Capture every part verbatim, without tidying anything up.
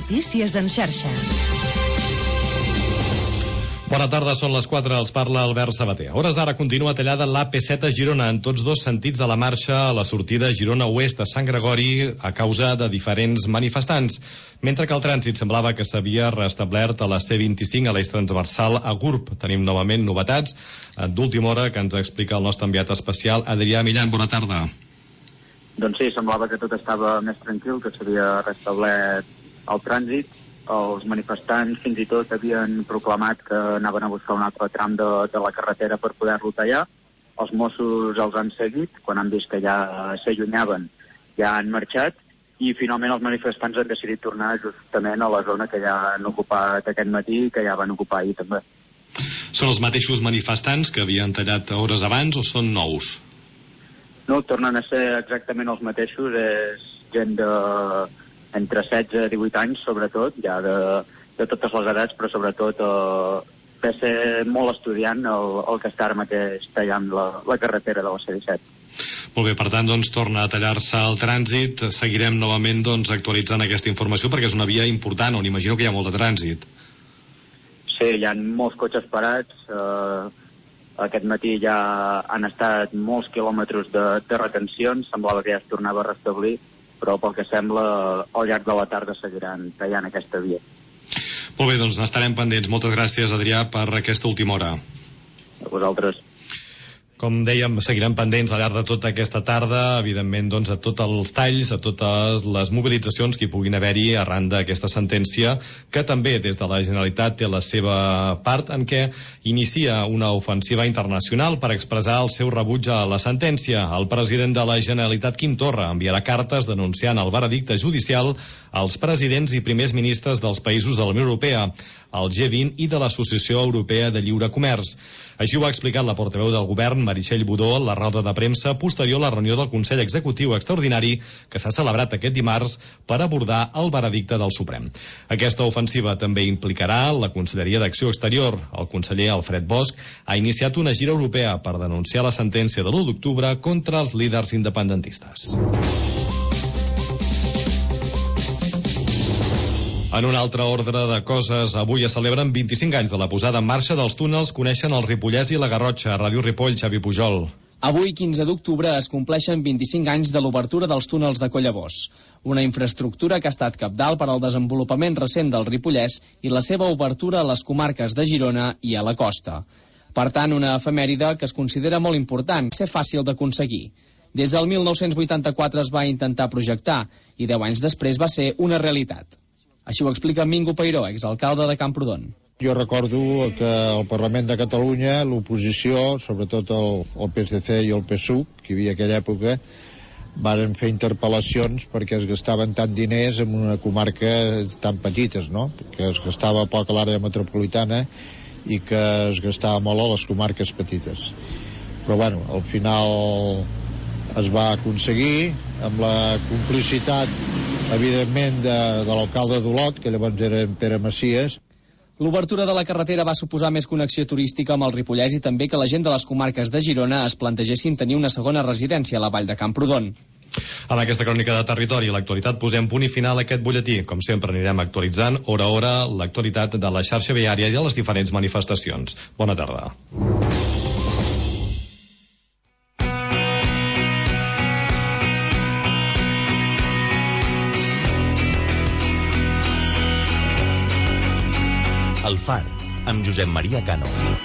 Notícies en xarxa. Bona tarda, són les quatre, els parla Albert Sabater. A hores d'ara continua tallada l'A P set a Girona en tots dos sentits de la marxa a la sortida Girona-Oest a Sant Gregori a causa de diferents manifestants, mentre que el trànsit semblava que s'havia restablert a la C vint-i-cinc a l'eix transversal a Gurb. Tenim novament novetats d'última hora que ens explica el nostre enviat especial Adrià Millan. Bona tarda. Doncs sí, semblava que tot estava més tranquil, que s'havia restablert el trànsit. Els manifestants fins i tot havien proclamat que anaven a buscar un altre tram de, de la carretera per poder-lo tallar. Els Mossos els han seguit, quan han vist que ja s'allunyaven, ja han marxat, i finalment els manifestants han decidit tornar justament a la zona que ja han ocupat aquest matí i que ja van ocupar ahir també. Són els mateixos manifestants que havien tallat hores abans o són nous? No, tornen a ser exactament els mateixos, és gent de... entre setze i divuit anys, sobretot, ja de, de totes les edats, però sobretot eh, de ser molt estudiant el, el que està ara mateix tallant la, la carretera de la C disset. Molt bé, per tant, doncs, torna a tallar-se el trànsit. Seguirem novament doncs, actualitzant aquesta informació perquè és una via important on imagino que hi ha molt de trànsit. Sí, hi ha molts cotxes parats. Eh, aquest matí ja han estat molts quilòmetres de, de retencions, semblava que ja es tornava a restablir, però pel que sembla al llarg de la tarda seguiran tallant aquesta via. Molt bé, doncs n'estarem pendents. Moltes gràcies, Adrià, per aquesta última hora. A vosaltres. Com dèiem, seguirem pendents al llarg de tota aquesta tarda, evidentment, doncs, a tots els talls, a totes les mobilitzacions que hi puguin haver-hi arran d'aquesta sentència, que també des de la Generalitat té la seva part en què inicia una ofensiva internacional per expressar el seu rebuig a la sentència. El president de la Generalitat, Quim Torra, enviarà cartes denunciant el veredicte judicial als presidents i primers ministres dels països de la Unió Europea, el G vint i de l'Associació Europea de Lliure Comerç. Així ho ha explicat la portaveu del govern, Meritxell Budó, a la roda de premsa posterior a la reunió del Consell Executiu Extraordinari que s'ha celebrat aquest dimarts per abordar el veredicte del Suprem. Aquesta ofensiva també implicarà la Conselleria d'Acció Exterior. El conseller Alfred Bosch ha iniciat una gira europea per denunciar la sentència de l'u d'octubre contra els líders independentistes. En un altre ordre de coses, avui es celebren vint-i-cinc anys de la posada en marxa dels túnels que uneixen el Ripollès i la Garrotxa. Ràdio Ripoll, Xavi Pujol. Avui, quinze d'octubre, es compleixen vint-i-cinc anys de l'obertura dels túnels de Collabós, una infraestructura que ha estat cabdal per al desenvolupament recent del Ripollès i la seva obertura a les comarques de Girona i a la costa. Per tant, una efemèride que es considera molt important, ser fàcil d'aconseguir. Des del mil nou-cents vuitanta-quatre es va intentar projectar i deu anys després va ser una realitat. Així ho explica Mingo Peiró, exalcalde de Camprodon. Jo recordo que al Parlament de Catalunya l'oposició, sobretot el, el P S C i el P S U, que hi havia aquella època, varen fer interpel·lacions perquè es gastaven tant diners en una comarca tan petites, no? Que es gastava poc a l'àrea metropolitana i que es gastava molt a les comarques petites. Però bueno, al final es va aconseguir amb la complicitat evidentment de, de l'alcalde d'Olot, que llavors era en Pere Macias. L'obertura de la carretera va suposar més connexió turística amb el Ripollès i també que la gent de les comarques de Girona es plantegessin tenir una segona residència a la vall de Camprodon. En aquesta crònica de territori i l'actualitat posem punt i final a aquest butlletí. Com sempre anirem actualitzant hora a hora l'actualitat de la xarxa viària i de les diferents manifestacions. Bona tarda. El Far, amb Josep Maria Cano.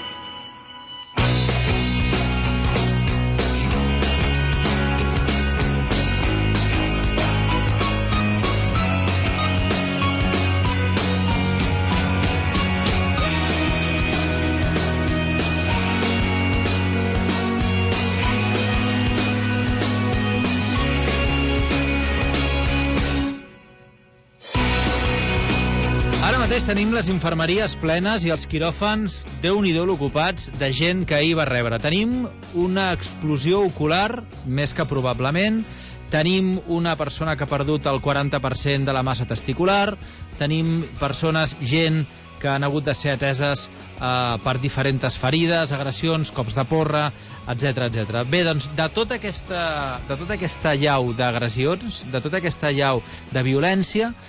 Tenim les infermeries plenes i els quiròfans, Déu-n'hi-do l'ocupats, de gent que ahir va rebre. Tenim una explosió ocular, més que probablement, tenim una persona que ha perdut el quaranta per cent de la massa testicular, tenim persones, gent que han hagut de ser ateses eh, per diferents ferides, agressions, cops de porra, etcètera, etcètera. Bé, doncs, de tota aquesta, de tota aquesta llau d'agressions, de tota aquesta llau de violència,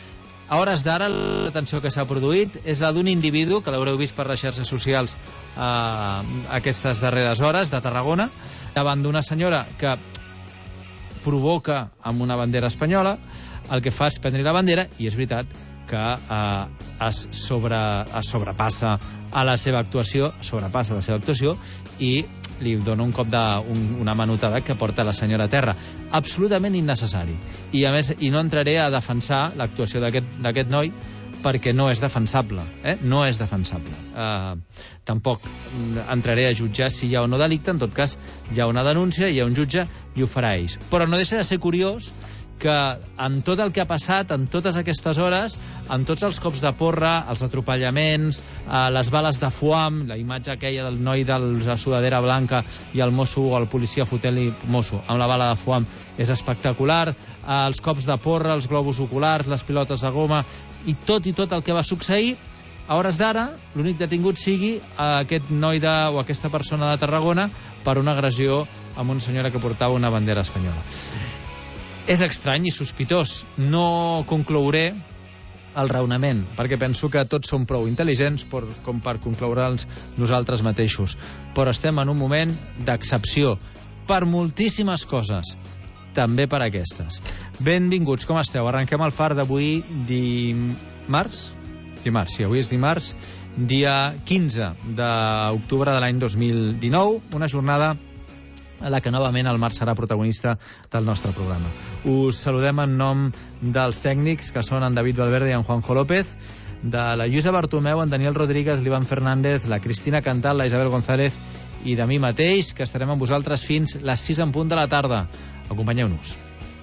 A hores d'ara, la detenció que s'ha produït és la d'un individu, que l'haureu vist per les xarxes socials eh, aquestes darreres hores, de Tarragona, davant d'una senyora que provoca amb una bandera espanyola. El que fa és prendre la bandera, i és veritat que eh, es, sobre, es sobrepassa a la seva actuació, sobrepassa la seva actuació i li dona un cop de un, una manotada que porta la senyora a terra. Absolutament innecessari. I a més, i no entraré a defensar l'actuació d'aquest noi, perquè no és defensable, eh? no és defensable. Uh, tampoc entraré a jutjar si hi ha o no delicte. En tot cas, hi ha una denúncia, hi ha un jutge i ho farà ells. Però no deixa de ser curiós que en tot el que ha passat, en totes aquestes hores, en tots els cops de porra, els atropellaments, eh, les bales de foam, la imatge aquella del noi de la sudadera blanca i el mosso o el policia fotent-li mosso amb la bala de foam és espectacular, eh, els cops de porra, els globus oculars, les pilotes de goma, i tot i tot el que va succeir, a hores d'ara, l'únic detingut sigui aquest noi de, o aquesta persona de Tarragona per una agressió amb una senyora que portava una bandera espanyola. És estrany i sospitós. No conclouré el raonament, perquè penso que tots som prou intel·ligents per, com per concloure'ls nosaltres mateixos. Però estem en un moment d'excepció per moltíssimes coses, també per aquestes. Benvinguts, com esteu? Arrenquem el far d'avui dimarts? Dimarts, sí, avui és dimarts, dia quinze d'octubre de l'any dos mil dinou, una jornada a la que novament el Marc serà protagonista del nostre programa. Us saludem en nom dels tècnics, que són en David Valverde i en Juanjo López, de la Lluïsa Bartomeu, en Daniel Rodríguez, l'Ivan Fernández, la Cristina Cantal, la Isabel González i de mi mateix, que estarem amb vosaltres fins les sis en punt de la tarda. Acompanyeu-nos.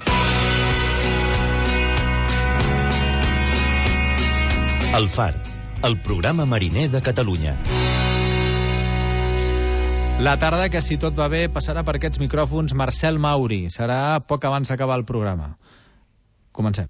El Far, el programa mariner de Catalunya. La tarda que, si tot va bé, passarà per aquests micròfons Marcel Mauri. Serà poc abans d'acabar el programa. Comencem.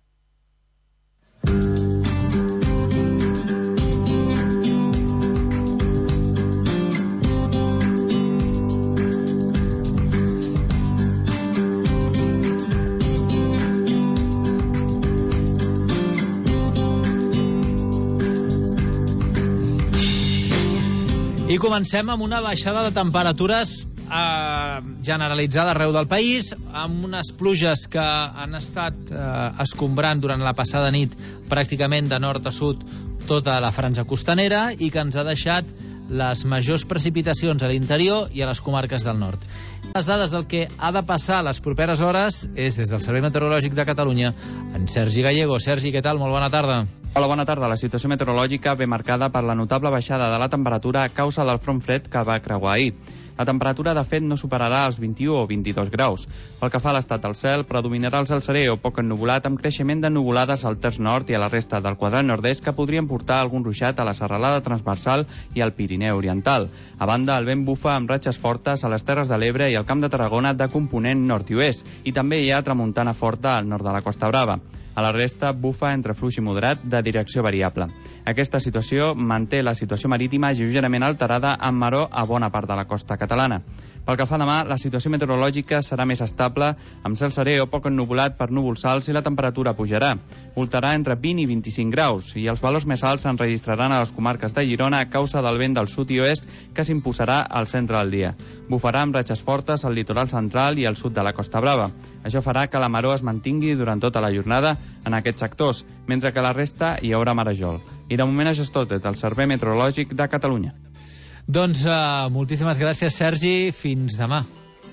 I comencem amb una baixada de temperatures eh, generalitzada arreu del país, amb unes pluges que han estat eh, escombrant durant la passada nit pràcticament de nord a sud tota la franja costanera i que ens ha deixat les majors precipitacions a l'interior i a les comarques del nord. Les dades del que ha de passar les properes hores és des del Servei Meteorològic de Catalunya en Sergi Gallego. Sergi, què tal? Molt bona tarda. Hola, bona tarda. La situació meteorològica ve marcada per la notable baixada de la temperatura a causa del front fred que va creuar ahir. La temperatura, de fet, no superarà els vint-i-u o vint-i-dos graus. Pel que fa a l'estat del cel, predominarà el cel serè o poc ennuvolat amb creixement d'ennuvolades al terç nord i a la resta del quadrant nord-est que podrien portar algun ruixat a la serralada transversal i al Pirineu oriental. A banda, el vent bufa amb ratxes fortes a les Terres de l'Ebre i al Camp de Tarragona de component nord i oest, i també hi ha tramuntana forta al nord de la Costa Brava. A la resta, bufa entre fluix i moderat de direcció variable. Aquesta situació manté la situació marítima lleugerament alterada amb maró a bona part de la costa catalana. Pel que fa a demà, la situació meteorològica serà més estable, amb cel serè o poc ennuvolat per núvols alts i la temperatura pujarà. Voltarà entre vint i vint-i-cinc graus i els valors més alts s'enregistraran a les comarques de Girona a causa del vent del sud i oest que s'imposarà al centre del dia. Bufarà amb ratxes fortes al litoral central i al sud de la Costa Brava. Això farà que la maró es mantingui durant tota la jornada en aquests sectors, mentre que a la resta hi haurà marejol. I de moment això és tot des del Servei Meteorològic de Catalunya. Doncs uh, moltíssimes gràcies, Sergi. Fins demà.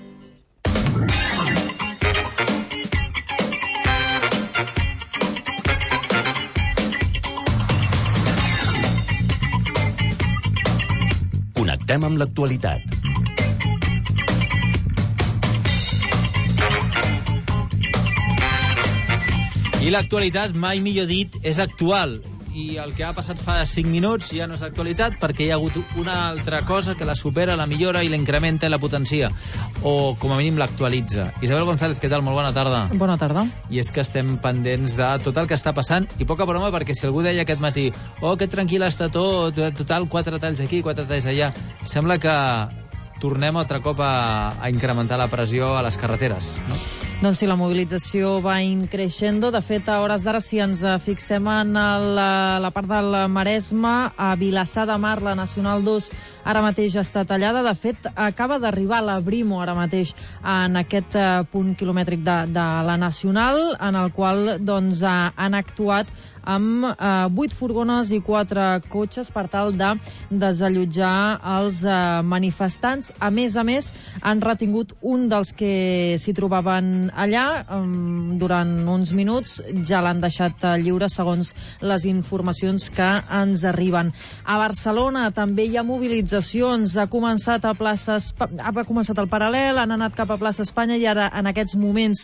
Connectem amb l'actualitat. I l'actualitat, mai millor dit, és actual. I el que ha passat fa cinc minuts ja no és actualitat perquè hi ha hagut una altra cosa que la supera, la millora i la incrementa i la potencia, o com a mínim l'actualitza. Isabel González, què tal? Molt bona tarda. Bona tarda. I és que estem pendents de tot el que està passant, i poca broma, perquè si algú deia aquest matí oh, que tranquil està tot, total, quatre talls aquí, quatre talls allà, sembla que tornem altre cop a, a incrementar la pressió a les carreteres, no? Doncs sí, la mobilització va increixendo. De fet, a hores d'ara, si ens fixem en el, la part del Maresme, a Vilassar de Mar, la Nacional dos ara mateix està tallada. De fet, acaba d'arribar la Brimo ara mateix en aquest punt quilomètric de, de la Nacional, en el qual doncs, han actuat amb eh, vuit furgones i quatre cotxes per tal de desallotjar els eh, manifestants. A més a més, han retingut un dels que s'hi trobaven allà eh, durant uns minuts. Ja l'han deixat eh, lliure, segons les informacions que ens arriben. A Barcelona també hi ha mobilitzacions. Ha començat a places, ha començat el Paral·lel, han anat cap a plaça Espanya i ara en aquests moments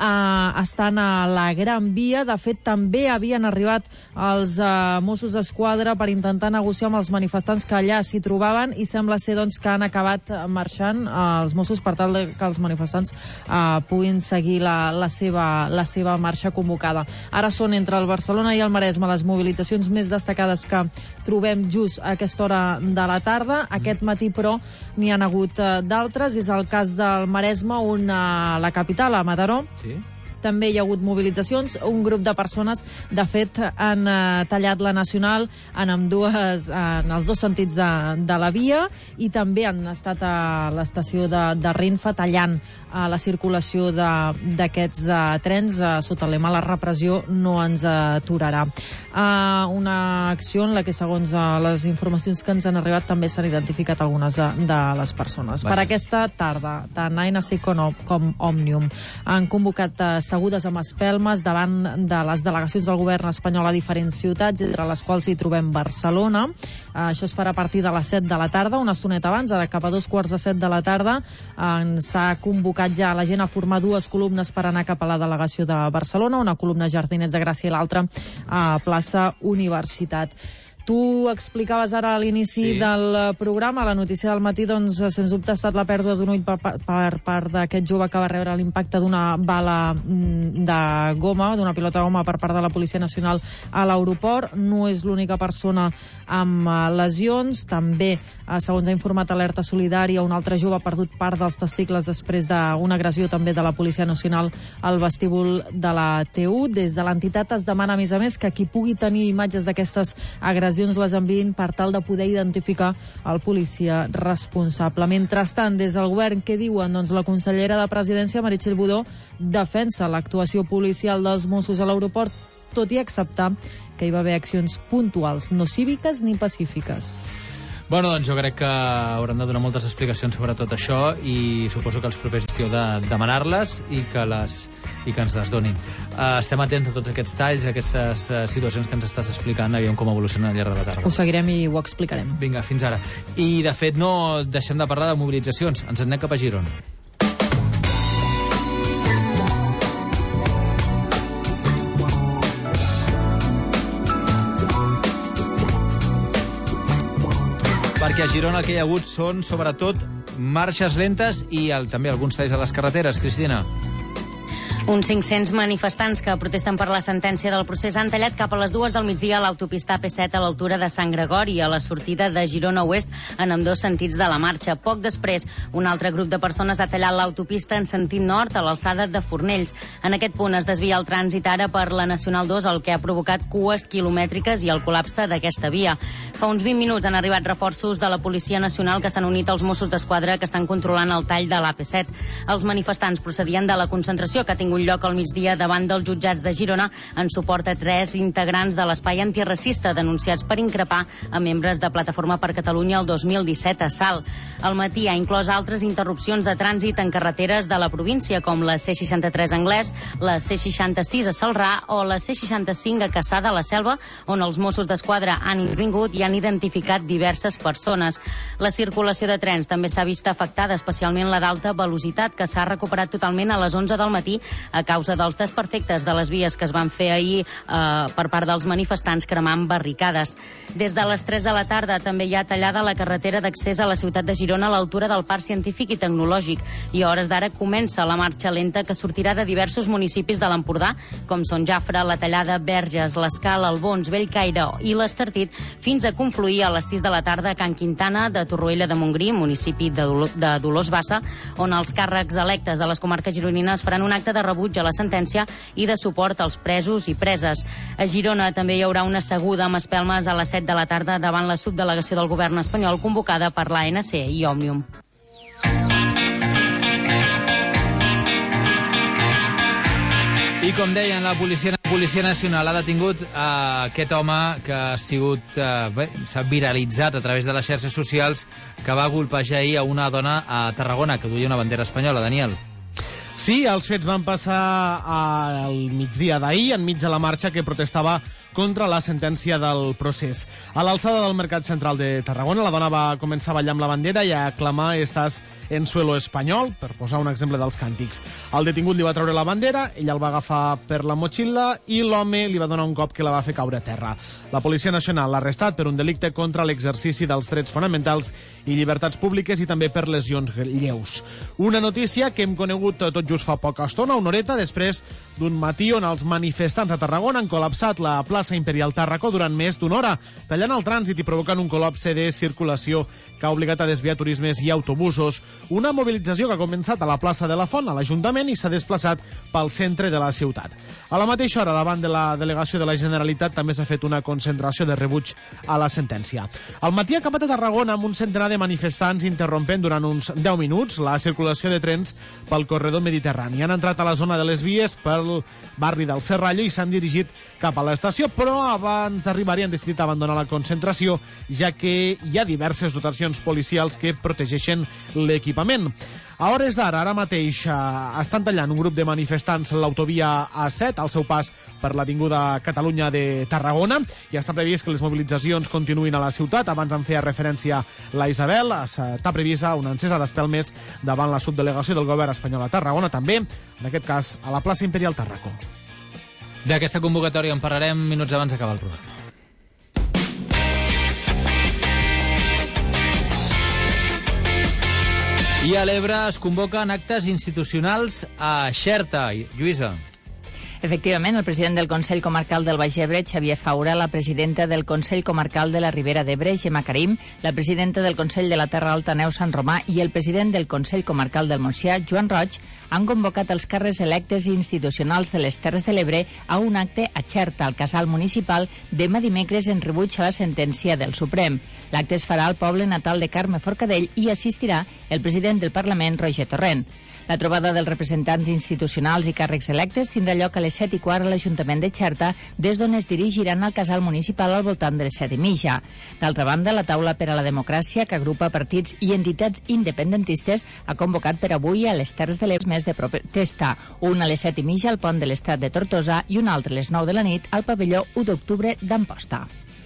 eh, estan a la Gran Via. De fet, també havien arribat els eh, Mossos d'Esquadra per intentar negociar amb els manifestants que allà s'hi trobaven i sembla ser doncs, que han acabat marxant eh, els Mossos per tal de que els manifestants eh, puguin seguir la, la, seva, la seva marxa convocada. Ara són entre el Barcelona i el Maresme les mobilitzacions més destacades que trobem just a aquesta hora de la tarda. Aquest matí, però, n'hi han hagut eh, d'altres. És el cas del Maresme, on a la capital, a Mataró, sí, també hi ha hagut mobilitzacions. Un grup de persones, de fet, han eh, tallat la Nacional en, ambdues, en els dos sentits de, de la via i també han estat a l'estació de, de Renfe tallant eh, la circulació d'aquests eh, trens eh, sota el lema "la repressió no ens aturarà". Eh, una acció en la que, segons eh, les informacions que ens han arribat, també s'han identificat algunes de, de les persones. Vaja. Per aquesta tarda, tant A N C com, com Òmnium han convocat eh, segudes amb espelmes davant de les delegacions del govern espanyol a diferents ciutats, entre les quals hi trobem Barcelona. Uh, això es farà a partir de les set de la tarda, una estoneta abans, ara cap a dos quarts de set de la tarda. Uh, s'ha convocat ja la gent a formar dues columnes per anar cap a la delegació de Barcelona, una columna a Jardinets de Gràcia i l'altra a plaça Universitat. Tu explicaves ara a l'inici sí. del programa, la notícia del matí, doncs, sens dubte ha estat la pèrdua d'un ull per, per part d'aquest jove que va rebre l'impacte d'una bala de goma, d'una pilota de goma per part de la Policia Nacional a l'aeroport. No és l'única persona amb lesions. També, segons ha informat Alerta Solidària, un altre jove ha perdut part dels testicles després d'una agressió també de la Policia Nacional al vestíbul de la T U. Des de l'entitat es demana, a més a més, que qui pugui tenir imatges d'aquestes agressions les enviïn per tal de poder identificar el policia responsable. Mentrestant, des del govern, què diuen? Doncs la consellera de Presidència, Meritxell Budó, defensa l'actuació policial dels Mossos a l'aeroport, tot i acceptar que hi va haver accions puntuals, no cíviques ni pacífiques. Bueno, doncs jo crec que hauran de donar moltes explicacions sobre tot això i suposo que els propers heu de demanar-les i que les i que ens les donin. Uh, estem atents a tots aquests talls, a aquestes uh, situacions que ens estàs explicant, aviam com evolucionen al llarg de la tarda. Ho seguirem i ho explicarem. Vinga, fins ara. I, de fet, no deixem de parlar de mobilitzacions. Ens en anem cap a Girona. Perquè a Girona el que hi ha hagut són, sobretot, marxes lentes i el, també alguns talls a les carreteres. Cristina. Uns cinc-cents manifestants que protesten per la sentència del procés han tallat cap a les dues del migdia a l'autopista A P set a l'altura de Sant Gregori, a la sortida de Girona Oest en ambdós sentits de la marxa. Poc després, un altre grup de persones ha tallat l'autopista en sentit nord a l'alçada de Fornells. En aquest punt es desvia el trànsit ara per la Nacional dos, el que ha provocat cues quilomètriques i el col·lapse d'aquesta via. Fa uns vint minuts han arribat reforços de la Policia Nacional que s'han unit als Mossos d'Esquadra que estan controlant el tall de l'A P set. Els manifestants procedien de la concentració que ha tingut lloc al migdia davant dels jutjats de Girona en suport a tres integrants de l'espai antiracista denunciats per increpar a membres de Plataforma per Catalunya el dos mil disset a Salt. El matí ha inclòs altres interrupcions de trànsit en carreteres de la província, com la C seixanta-tres Anglès, la C seixanta-sis a Celrà o la C seixanta-cinc a Cassà de la Selva, on els Mossos d'Esquadra han intervingut i han identificat diverses persones. La circulació de trens també s'ha vist afectada, especialment la d'alta velocitat, que s'ha recuperat totalment a les onze del matí a causa dels desperfectes de les vies que es van fer ahir eh, per part dels manifestants cremant barricades. Des de les tres de la tarda també hi ha tallada la carretera d'accés a la ciutat de Girona Girona a l'altura del Parc Científic i Tecnològic. I a hores d'ara comença la marxa lenta que sortirà de diversos municipis de l'Empordà, com són Jafre, La Tallada, Verges, l'Escala, Albons, Bellcaire i l'Estartit, fins a confluir a les sis de la tarda a Can Quintana de Torroella de Montgrí, municipi de, Dolo de Dolors Bassa, on els càrrecs electes de les comarques gironines faran un acte de rebuig a la sentència i de suport als presos i preses. A Girona també hi haurà una seguda amb espelmes a les set de la tarda davant la subdelegació del govern espanyol convocada per l'A N C i Òmnium. I com deien, la Policia, la Policia Nacional ha detingut eh, aquest home que ha sigut eh, s'ha viralitzat a través de les xarxes socials, que va golpejar ahir a una dona a Tarragona que duia una bandera espanyola. Daniel. Sí, els fets van passar al migdia d'ahir, enmig de la marxa que protestava contra la sentència del procés. A l'alçada del Mercat Central de Tarragona, la dona va començar a ballar amb la bandera i a clamar "Estàs en suelo espanyol", per posar un exemple dels càntics. El detingut li va treure la bandera, ella el va agafar per la motxilla i l'home li va donar un cop que la va fer caure a terra. La Policia Nacional l'ha arrestat per un delicte contra l'exercici dels drets fonamentals i llibertats públiques i també per lesions lleus. Una notícia que hem conegut tot just fa poca estona, una horeta després d'un matí on els manifestants a Tarragona han col·lapsat la plaça Imperial Tàrraco durant més d'una hora, tallant el trànsit i provocant un col·lapse de circulació que ha obligat a desviar turismes i autobusos. Una mobilització que ha començat a la plaça de la Font, a l'Ajuntament, i s'ha desplaçat pel centre de la ciutat. A la mateixa hora, davant de la delegació de la Generalitat, també s'ha fet una concentració de rebuig a la sentència. Al matí ha acabat a Tarragona amb un centenar de manifestants interrompent durant uns deu minuts la circulació de trens pel corredor mediterrani. Han entrat a la zona de les vies pel barri del Serrallo i s'han dirigit cap a l'estació, però abans d'arribar-hi han decidit abandonar la concentració, ja que hi ha diverses dotacions policials que protegeixen l'equipament. A hores d'ara, ara mateix, eh, estan tallant un grup de manifestants l'autovia A set, al seu pas per l'Avinguda Catalunya de Tarragona, i està previst que les mobilitzacions continuïn a la ciutat. Abans en feia referència la Isabel, està prevista una encesa d'espelmes davant la subdelegació del govern espanyol a Tarragona, també, en aquest cas, a la plaça Imperial Tàrraco. D'aquesta convocatòria en parlarem minuts abans d'acabar el programa. I a l'Ebre es convoquen actes institucionals a Xerta. Lluïsa. Efectivament, el president del Consell Comarcal del Baix Ebre, Xavier Faura, la presidenta del Consell Comarcal de la Ribera d'Ebre, Gemma Karim, la presidenta del Consell de la Terra Alta, Neus Sant Romà, i el president del Consell Comarcal del Montsià, Joan Roig, han convocat els càrrecs electes i institucionals de les Terres de l'Ebre a un acte a Xerta, al casal municipal, demà dimecres en rebuig a la sentència del Suprem. L'acte es farà al poble natal de Carme Forcadell i assistirà el president del Parlament, Roger Torrent. La trobada dels representants institucionals i càrrecs electes tindrà lloc a les set i quart a l'Ajuntament de Xerta, des d'on es dirigiran al casal municipal al voltant de les set i mitja. D'altra banda, la taula per a la democràcia, que agrupa partits i entitats independentistes, ha convocat per avui a les Terres de l'Ebre més de protesta, un a les set i mitja al pont de l'Estrat de Tortosa i un altre a les nou de la nit al pavelló u d'octubre d'Amposta.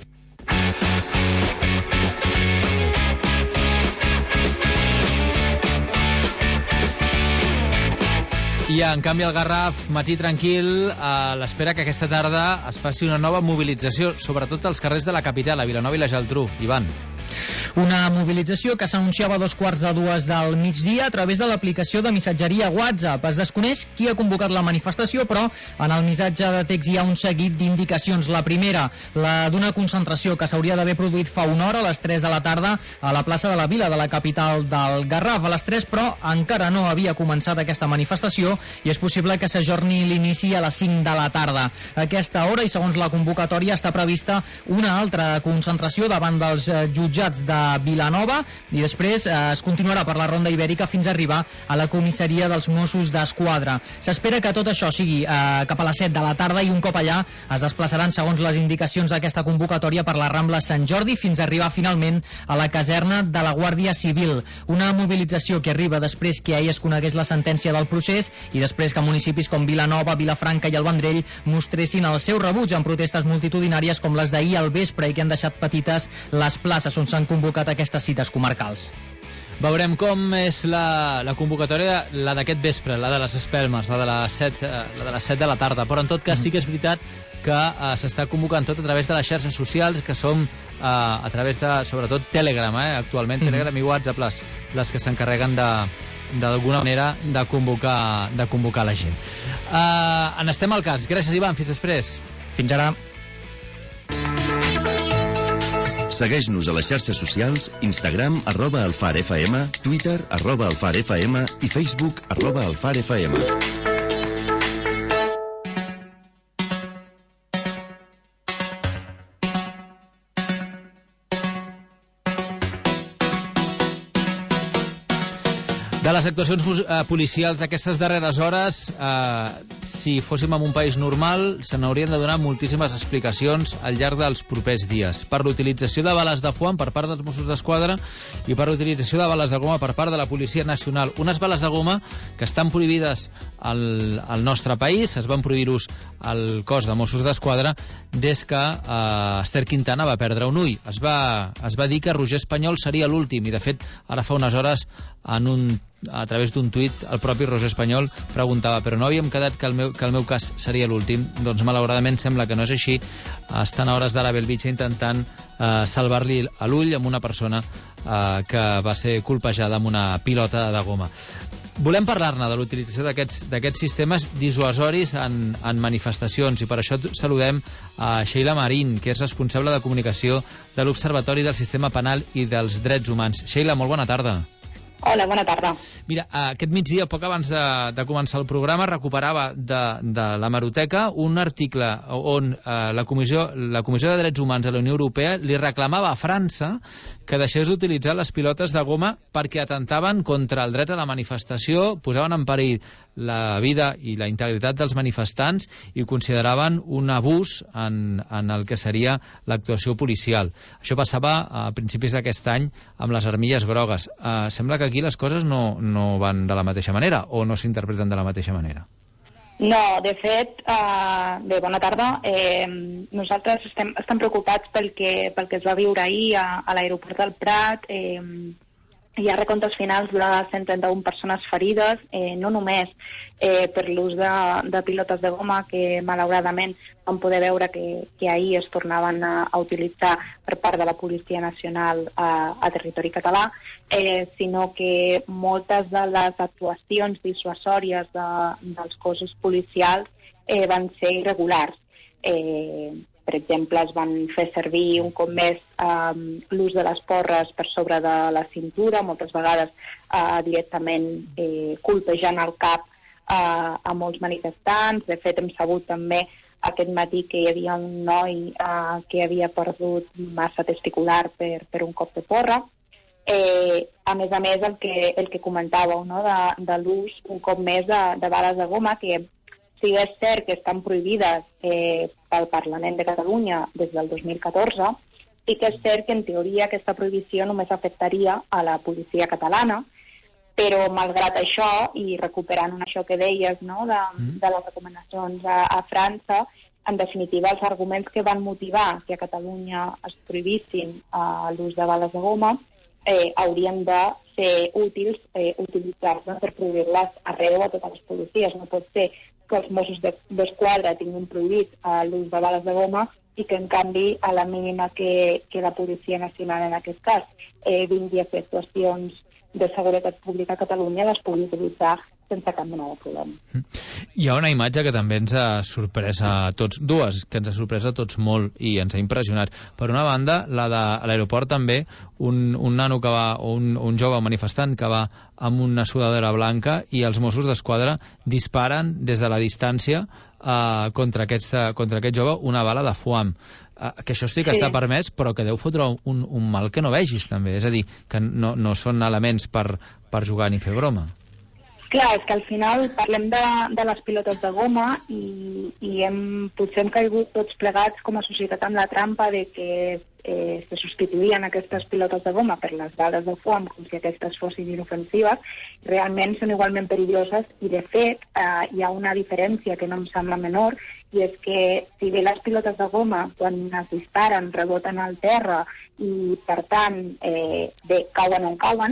I en canvi al Garraf, matí tranquil, a l'espera que aquesta tarda es faci una nova mobilització, sobretot als carrers de la capital, a Vilanova i la Geltrú. Ivan. Una mobilització que s'anunciava a dos quarts de dues del migdia a través de l'aplicació de missatgeria WhatsApp. Es desconeix qui ha convocat la manifestació, però en el missatge de text hi ha un seguit d'indicacions. La primera, la d'una concentració que s'hauria d'haver produït fa una hora, a les tres de la tarda, a la plaça de la Vila, de la capital del Garraf. A les tres, però, encara no havia començat aquesta manifestació i és possible que s'ajorni l'inici a les cinc de la tarda. A aquesta hora, i segons la convocatòria, està prevista una altra concentració davant dels jutjats de Vilanova i després eh, es continuarà per la Ronda Ibèrica fins a arribar a la comissaria dels Mossos d'Esquadra. S'espera que tot això sigui eh, cap a les set de la tarda i un cop allà es desplaçaran, segons les indicacions d'aquesta convocatòria, per la Rambla Sant Jordi fins a arribar finalment a la caserna de la Guàrdia Civil. Una mobilització que arriba després que ahir es conegués la sentència del procés i després que municipis com Vilanova, Vilafranca i el Vendrell mostressin el seu rebuig en protestes multitudinàries com les d'ahir al vespre i que han deixat petites les places on s'han convocat aquestes cites comarcals. Veurem com és la, la convocatòria, la d'aquest vespre, la de les espelmes, la de les set, la de les set de la tarda, però en tot cas sí que és veritat que uh, s'està convocant tot a través de les xarxes socials, que som uh, a través de, sobretot, Telegram, eh? Actualment, mm-hmm. Telegram i WhatsApp les, les que s'encarreguen de d'alguna manera de convocar, de convocar la gent. Uh, en estem al cas. Gràcies, Ivan. Fins després. Fins ara. Segueix-nos a les xarxes socials, Instagram, arroba alfarfm, Twitter, arroba alfarfm i Facebook, arroba alfarfm. De les actuacions eh, policials d'aquestes darreres hores, eh, si fóssim en un país normal, se n'haurien de donar moltíssimes explicacions al llarg dels propers dies. Per l'utilització de bales de foam per part dels Mossos d'Esquadra i per l'utilització de bales de goma per part de la Policia Nacional. Unes bales de goma que estan prohibides al, al nostre país, es van prohibir-los al cos de Mossos d'Esquadra des que eh, Esther Quintana va perdre un ull. Es va, es va dir que Roger Espanyol seria l'últim i, de fet, ara fa unes hores, en un a través d'un tuit, el propi Roger Espanyol preguntava, però no havíem quedat que el meu, que el meu cas seria l'últim? Doncs malauradament sembla que no és així. Estan a hores d'ara a Bellvitge intentant eh, salvar-li l'ull amb una persona eh, que va ser colpejada amb una pilota de goma. Volem parlar-ne de l'utilització d'aquests sistemes dissuasoris en, en manifestacions, i per això saludem a Sheila Marín, que és responsable de comunicació de l'Observatori del Sistema Penal i dels Drets Humans. Sheila, molt bona tarda. Hola, bona tarda. Mira, aquest migdia, poc abans de, de començar el programa, recuperava de, de l'hemeroteca un article on eh, la, Comissió, la Comissió de Drets Humans de la Unió Europea li reclamava a França que deixés d'utilitzar les pilotes de goma perquè atentaven contra el dret a la manifestació, posaven en perill la vida i la integritat dels manifestants i consideraven un abús en, en el que seria l'actuació policial. Això passava a principis d'aquest any amb les armilles grogues. Eh, sembla que aquí les coses no, no van de la mateixa manera o no s'interpreten de la mateixa manera. No, de fet, eh, bé, bona tarda. Eh, nosaltres estem, estem preocupats pel que, pel que es va viure ahir a, a l'aeroport del Prat. Eh, hi ha recomptes finals de cent trenta-una persones ferides, eh, no només eh, per l'ús de, de pilotes de goma, que malauradament vam poder veure que, que ahir es tornaven a, a utilitzar per part de la Policia Nacional a, a territori català, eh, sinó que moltes de les actuacions dissuasòries de, dels cossos policials eh, van ser irregulars. Eh, per exemple, es van fer servir un cop més eh, l'ús de les porres per sobre de la cintura, moltes vegades eh, directament eh, colpejant el cap eh, a molts manifestants. De fet, hem sabut també aquest matí que hi havia un noi eh, que havia perdut massa testicular per, per un cop de porra. Eh, a més a més, el que, el que comentàveu, no?, de, de l'ús un cop més de, de bales de goma, que sí és cert que estan prohibides eh, pel Parlament de Catalunya des del dos mil catorze, i que és cert que en teoria aquesta prohibició només afectaria a la policia catalana, però malgrat això, i recuperant això que deies, no?, de, de les recomanacions a, a França, en definitiva els arguments que van motivar que a Catalunya es prohibissin uh, l'ús de bales de goma eh, haurien de ser útils eh, utilitzar-les per prohibir-les arreu a totes les policies. No pot ser que els Mossos d'Esquadra tinguin prohibit uh, l'ús de bales de goma i que, en canvi, a la mínima que, que la Policia Nacional, en aquest cas, eh, vingui a fer actuacions de seguretat pública a Catalunya, les pugui utilitzar sense cap mena de problema. Hi ha una imatge que també ens ha sorprès a tots, dues, que ens ha sorprès a tots molt i ens ha impressionat. Per una banda, la de a l'aeroport també, un, un nano que va, o un, un jove manifestant que va amb una sudadera blanca i els Mossos d'Esquadra disparen des de la distància eh, contra, aquest, contra aquest jove una bala de foam. Uh, que això sí que sí. Està permès, però que deu fotre un, un mal que no vegis també, és a dir, que no, no són elements per, per jugar ni fer broma. Clar, és que al final parlem de, de les pilotes de goma i, i hem, potser hem caigut tots plegats com a societat amb la trampa de que eh, se substituïen aquestes pilotes de goma per les bales de foam com si aquestes fossin inofensives. Realment són igualment perilloses i, de fet, eh, hi ha una diferència que no em sembla menor, i és que si bé les pilotes de goma, quan es disparen, reboten al terra i, per tant, eh, bé, cauen on cauen,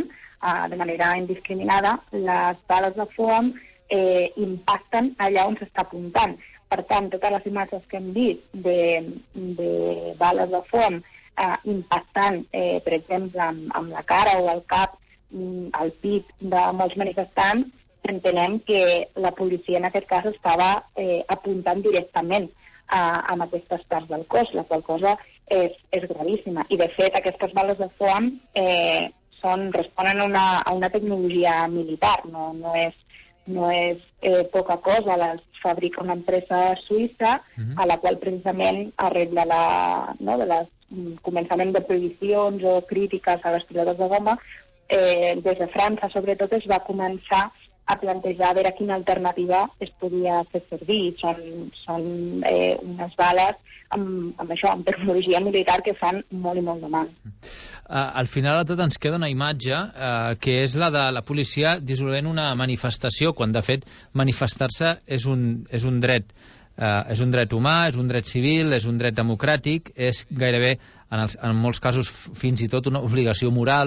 uh, de manera indiscriminada, les bales de foam eh, impacten allà on s'està apuntant. Per tant, totes les imatges que hem vist de, de bales de foam eh, impactant, eh, per exemple, amb, amb la cara o el cap, al pit de molts manifestants, entenem que la policia en aquest cas estava eh, apuntant directament a, a aquestes parts del cos, la qual cosa és, és gravíssima. I, de fet, aquestes bales de foam eh, són, responen a una, a una tecnologia militar, no, no és no és eh, poca cosa, les fabrica una empresa suïssa, uh-huh. a la qual precisament arrel de la, no, de les mm, començament de prohibicions o crítiques a les pilotades de goma, eh, des de França sobretot es va començar a plantejar a veure quina alternativa es podia fer servir. Són, són eh, unes bales amb, amb això, amb tecnologia militar que fan molt i molt de mal. Uh, al final de tot ens queda una imatge uh, que és la de la policia dissolvent una manifestació, quan de fet manifestar-se és un, és un dret uh, és un dret humà, és un dret civil, és un dret democràtic, és gairebé en, els, en molts casos fins i tot una obligació moral.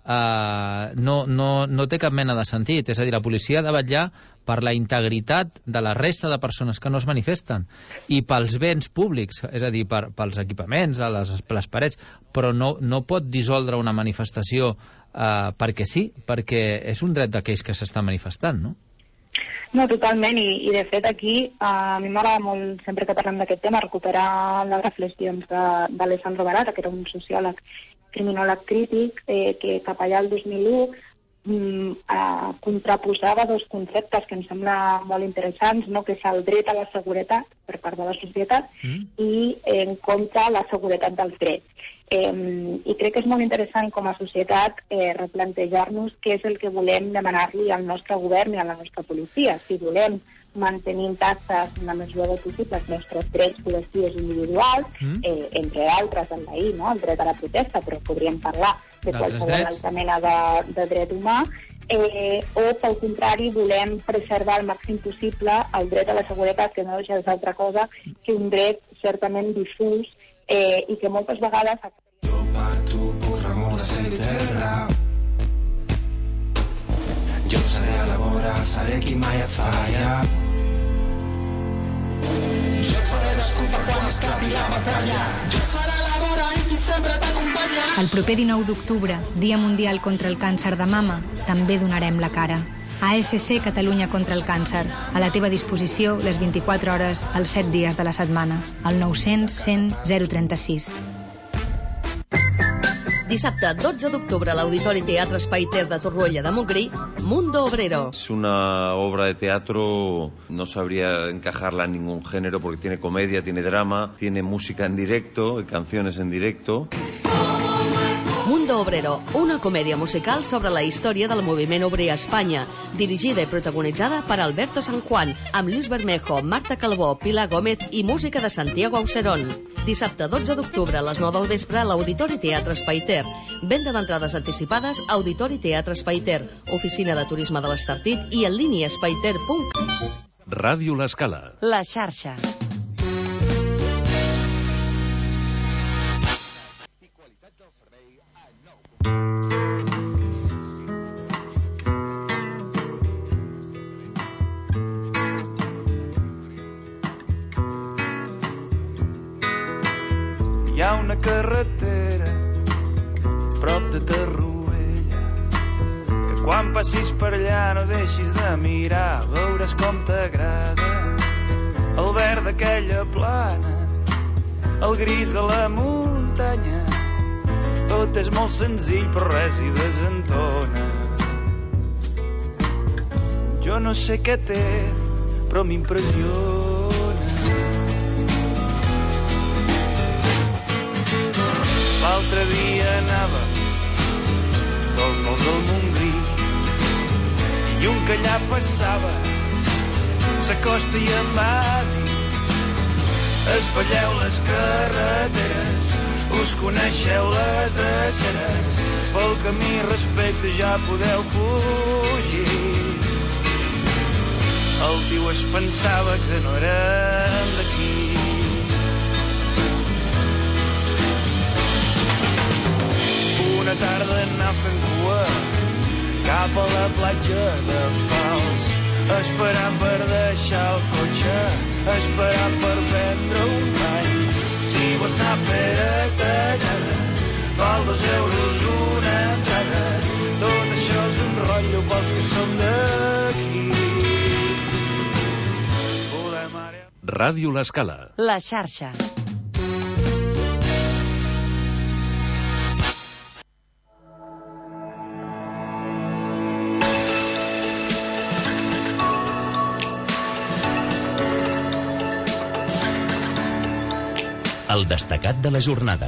Uh, no, no, no té cap mena de sentit, és a dir, la policia ha de vetllar per la integritat de la resta de persones que no es manifesten i pels béns públics, és a dir, per, pels equipaments, a les, les parets, però no, no pot dissoldre una manifestació uh, perquè sí, perquè és un dret d'aquells que s'està manifestant, no? No, totalment, i, i de fet aquí uh, a mi m'agrada molt, sempre que parlem d'aquest tema, recuperar les reflexions d'Alessandro Barata, que era un sociòleg criminòleg crític, eh, que cap allà el dos mil u mm, eh, contraposava dos conceptes que em sembla molt interessants, no? Que és el dret a la seguretat per part de la societat mm. i en contra la seguretat dels drets. Eh, I crec que és molt interessant com a societat eh, replantejar-nos què és el que volem demanar-li al nostre govern i a la nostra policia. Si volem mantenir intactes en la mesura del possible els nostres drets col·lectius individuals, mm. eh, entre altres el d'ahir, no? El dret a la protesta, però podríem parlar de qualsevol altra mena de, de dret humà, eh, o pel contrari volem preservar al màxim possible el dret a la seguretat, que no deixa de ser altra cosa que un dret certament difús eh, i que moltes vegades... Io parto borramo la sede terra. Jo saré a lavorare, saré qui mai et falla. Jo et faré desculpa quan esclavi la batalla. Jo saré a lavorare i qui sempre t'acompanya. El proper dinou d'octubre, Dia Mundial contra el Càncer de Mama, també donarem la cara. A S C Catalunya contra el Càncer, a la teva disposició les vint-i-quatre hores, els set dies de la setmana. Al nou cents cent zero trenta-sis. Dissabte, dotze d'octubre, a l'Auditori Teatre Espai Ter de Torroella de Montgrí, Mundo Obrero. Es una obra de teatro, no sabría encajarla en ningún género porque tiene comedia, tiene drama, tiene música en directo, canciones en directo. Mundo Obrero, una comèdia musical sobre la història del moviment obrer a Espanya, dirigida i protagonitzada per Alberto San Juan, amb Luis Bermejo, Marta Calbó, Pilar Gómez i música de Santiago Auserón. Dissabte dotze d'octubre a les nou del vespre a l'Auditori Teatre Espai Ter. Venda d'entrades anticipades Auditori Teatre Espai Ter, Oficina de Turisme de l'Estartit i en línia espaiter punt cat. Ràdio L'Escala. La xarxa. Hi ha una carretera prop de Torroella que quan passis per allà no deixis de mirar, veuràs com t'agrada el verd d'aquella plana, el gris de la muntanya. Tot és molt senzill però res hi desentona. Jo no sé què té però m'impressiona. L'altre dia anava dels molts del Montgrí i un que allà passava s'acosta i em va dir: espatlleu les carreteres, us coneixeu les dreceres, pel camí respecte ja podeu fugir. El tio es pensava que no érem d'aquí. Una tarda anar fent cua cap a la platja de Pals, esperant per deixar el cotxe, esperant per prendre un bany. Si vols anar a Pere Tallada, val dos euros una entrada. Tot això és un rotllo pels que som d'aquí. Ràdio L'Escala. La xarxa. El destacat de la jornada.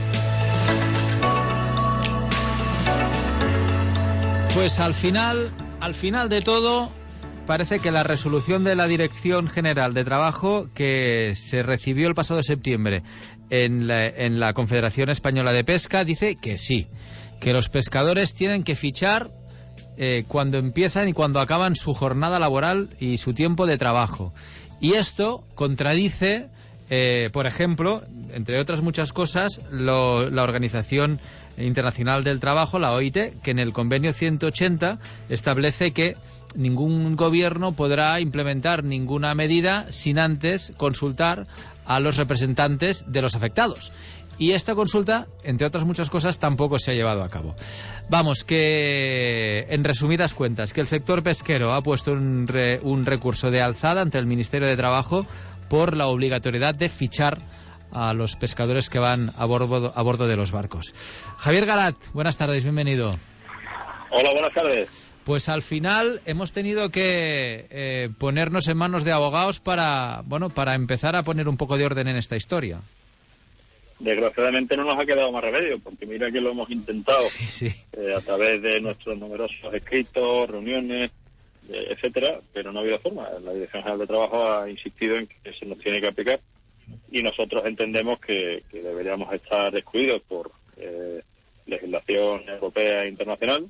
Pues al final, al final de todo, parece que la resolución de la Dirección General de Trabajo que se recibió el pasado septiembre en la, en la Confederación Española de Pesca dice que sí, que los pescadores tienen que fichar eh, cuando empiezan y cuando acaban su jornada laboral y su tiempo de trabajo. Y esto contradice, eh, por ejemplo, entre otras muchas cosas, lo, la Organización Internacional del Trabajo, la O I T, que en el convenio ciento ochenta establece que ningún gobierno podrá implementar ninguna medida sin antes consultar a los representantes de los afectados. Y esta consulta, entre otras muchas cosas, tampoco se ha llevado a cabo. Vamos, que en resumidas cuentas, que el sector pesquero ha puesto un, re, un recurso de alzada ante el Ministerio de Trabajo por la obligatoriedad de fichar a los pescadores que van a bordo, a bordo de los barcos. Javier Garat, buenas tardes, bienvenido. Hola, buenas tardes. Pues al final hemos tenido que eh, ponernos en manos de abogados para, bueno, para empezar a poner un poco de orden en esta historia. Desgraciadamente no nos ha quedado más remedio, porque mira que lo hemos intentado sí, sí. Eh, a través de nuestros numerosos escritos, reuniones, eh, etcétera, pero no ha habido forma. La Dirección General de Trabajo ha insistido en que se nos tiene que aplicar y nosotros entendemos que, que deberíamos estar excluidos por eh, legislación europea e internacional.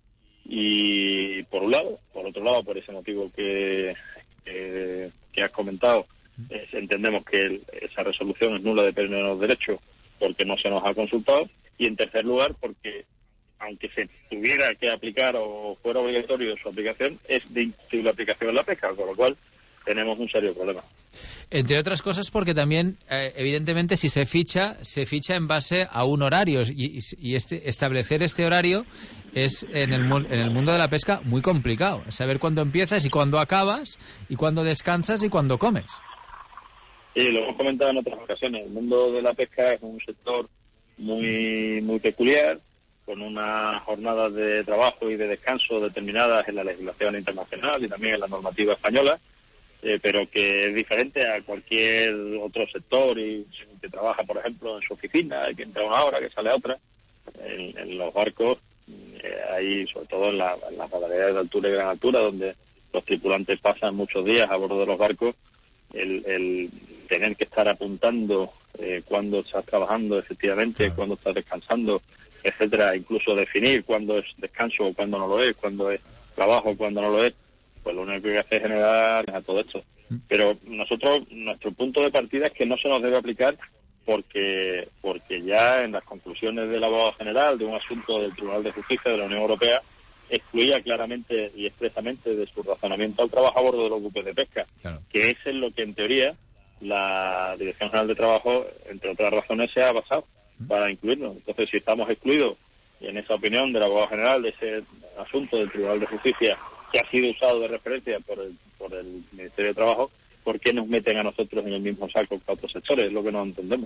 Y por un lado, por otro lado, por ese motivo que, que, que has comentado, es, entendemos que el, esa resolución es nula de plenos derechos porque no se nos ha consultado. Y en tercer lugar, porque aunque se tuviera que aplicar o fuera obligatorio su aplicación, es de imposible aplicación en la pesca, con lo cual tenemos un serio problema. Entre otras cosas porque también, eh, evidentemente, si se ficha, se ficha en base a un horario y, y este, establecer este horario es en el, en el mundo de la pesca muy complicado. Saber cuándo empiezas y cuándo acabas y cuándo descansas y cuándo comes. Sí, lo hemos comentado en otras ocasiones. El mundo de la pesca es un sector muy, muy peculiar, con unas jornadas de trabajo y de descanso determinadas en la legislación internacional y también en la normativa española. Eh, pero que es diferente a cualquier otro sector y que trabaja, por ejemplo, en su oficina, que entra una hora, que sale a otra. En, en los barcos, eh, hay, sobre todo en, la, en las modalidades de altura y gran altura, donde los tripulantes pasan muchos días a bordo de los barcos, el, el tener que estar apuntando eh, cuándo estás trabajando efectivamente, claro, cuándo estás descansando, etcétera, incluso definir cuándo es descanso o cuándo no lo es, cuándo es trabajo o cuándo no lo es, pues lo único que hace es generar a todo esto. Pero nosotros, nuestro punto de partida es que no se nos debe aplicar porque porque ya en las conclusiones del abogado general de un asunto del Tribunal de Justicia de la Unión Europea excluía claramente y expresamente de su razonamiento al trabajo a bordo de los buques de pesca, claro, que es en lo que en teoría la Dirección General de Trabajo, entre otras razones, se ha basado para incluirnos. Entonces, si estamos excluidos, y en esa opinión del abogado general de ese asunto del Tribunal de Justicia que ha sido usado de referencia por el, por el Ministerio de Trabajo, ¿por qué nos meten a nosotros en el mismo saco que a otros sectores? Es lo que no entendemos.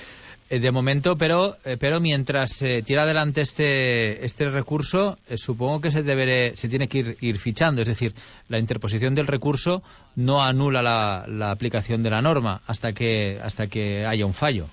De momento, pero pero mientras se eh, tira adelante este este recurso, eh, supongo que se debe, se tiene que ir, ir fichando. Es decir, la interposición del recurso no anula la, la aplicación de la norma hasta que hasta que haya un fallo.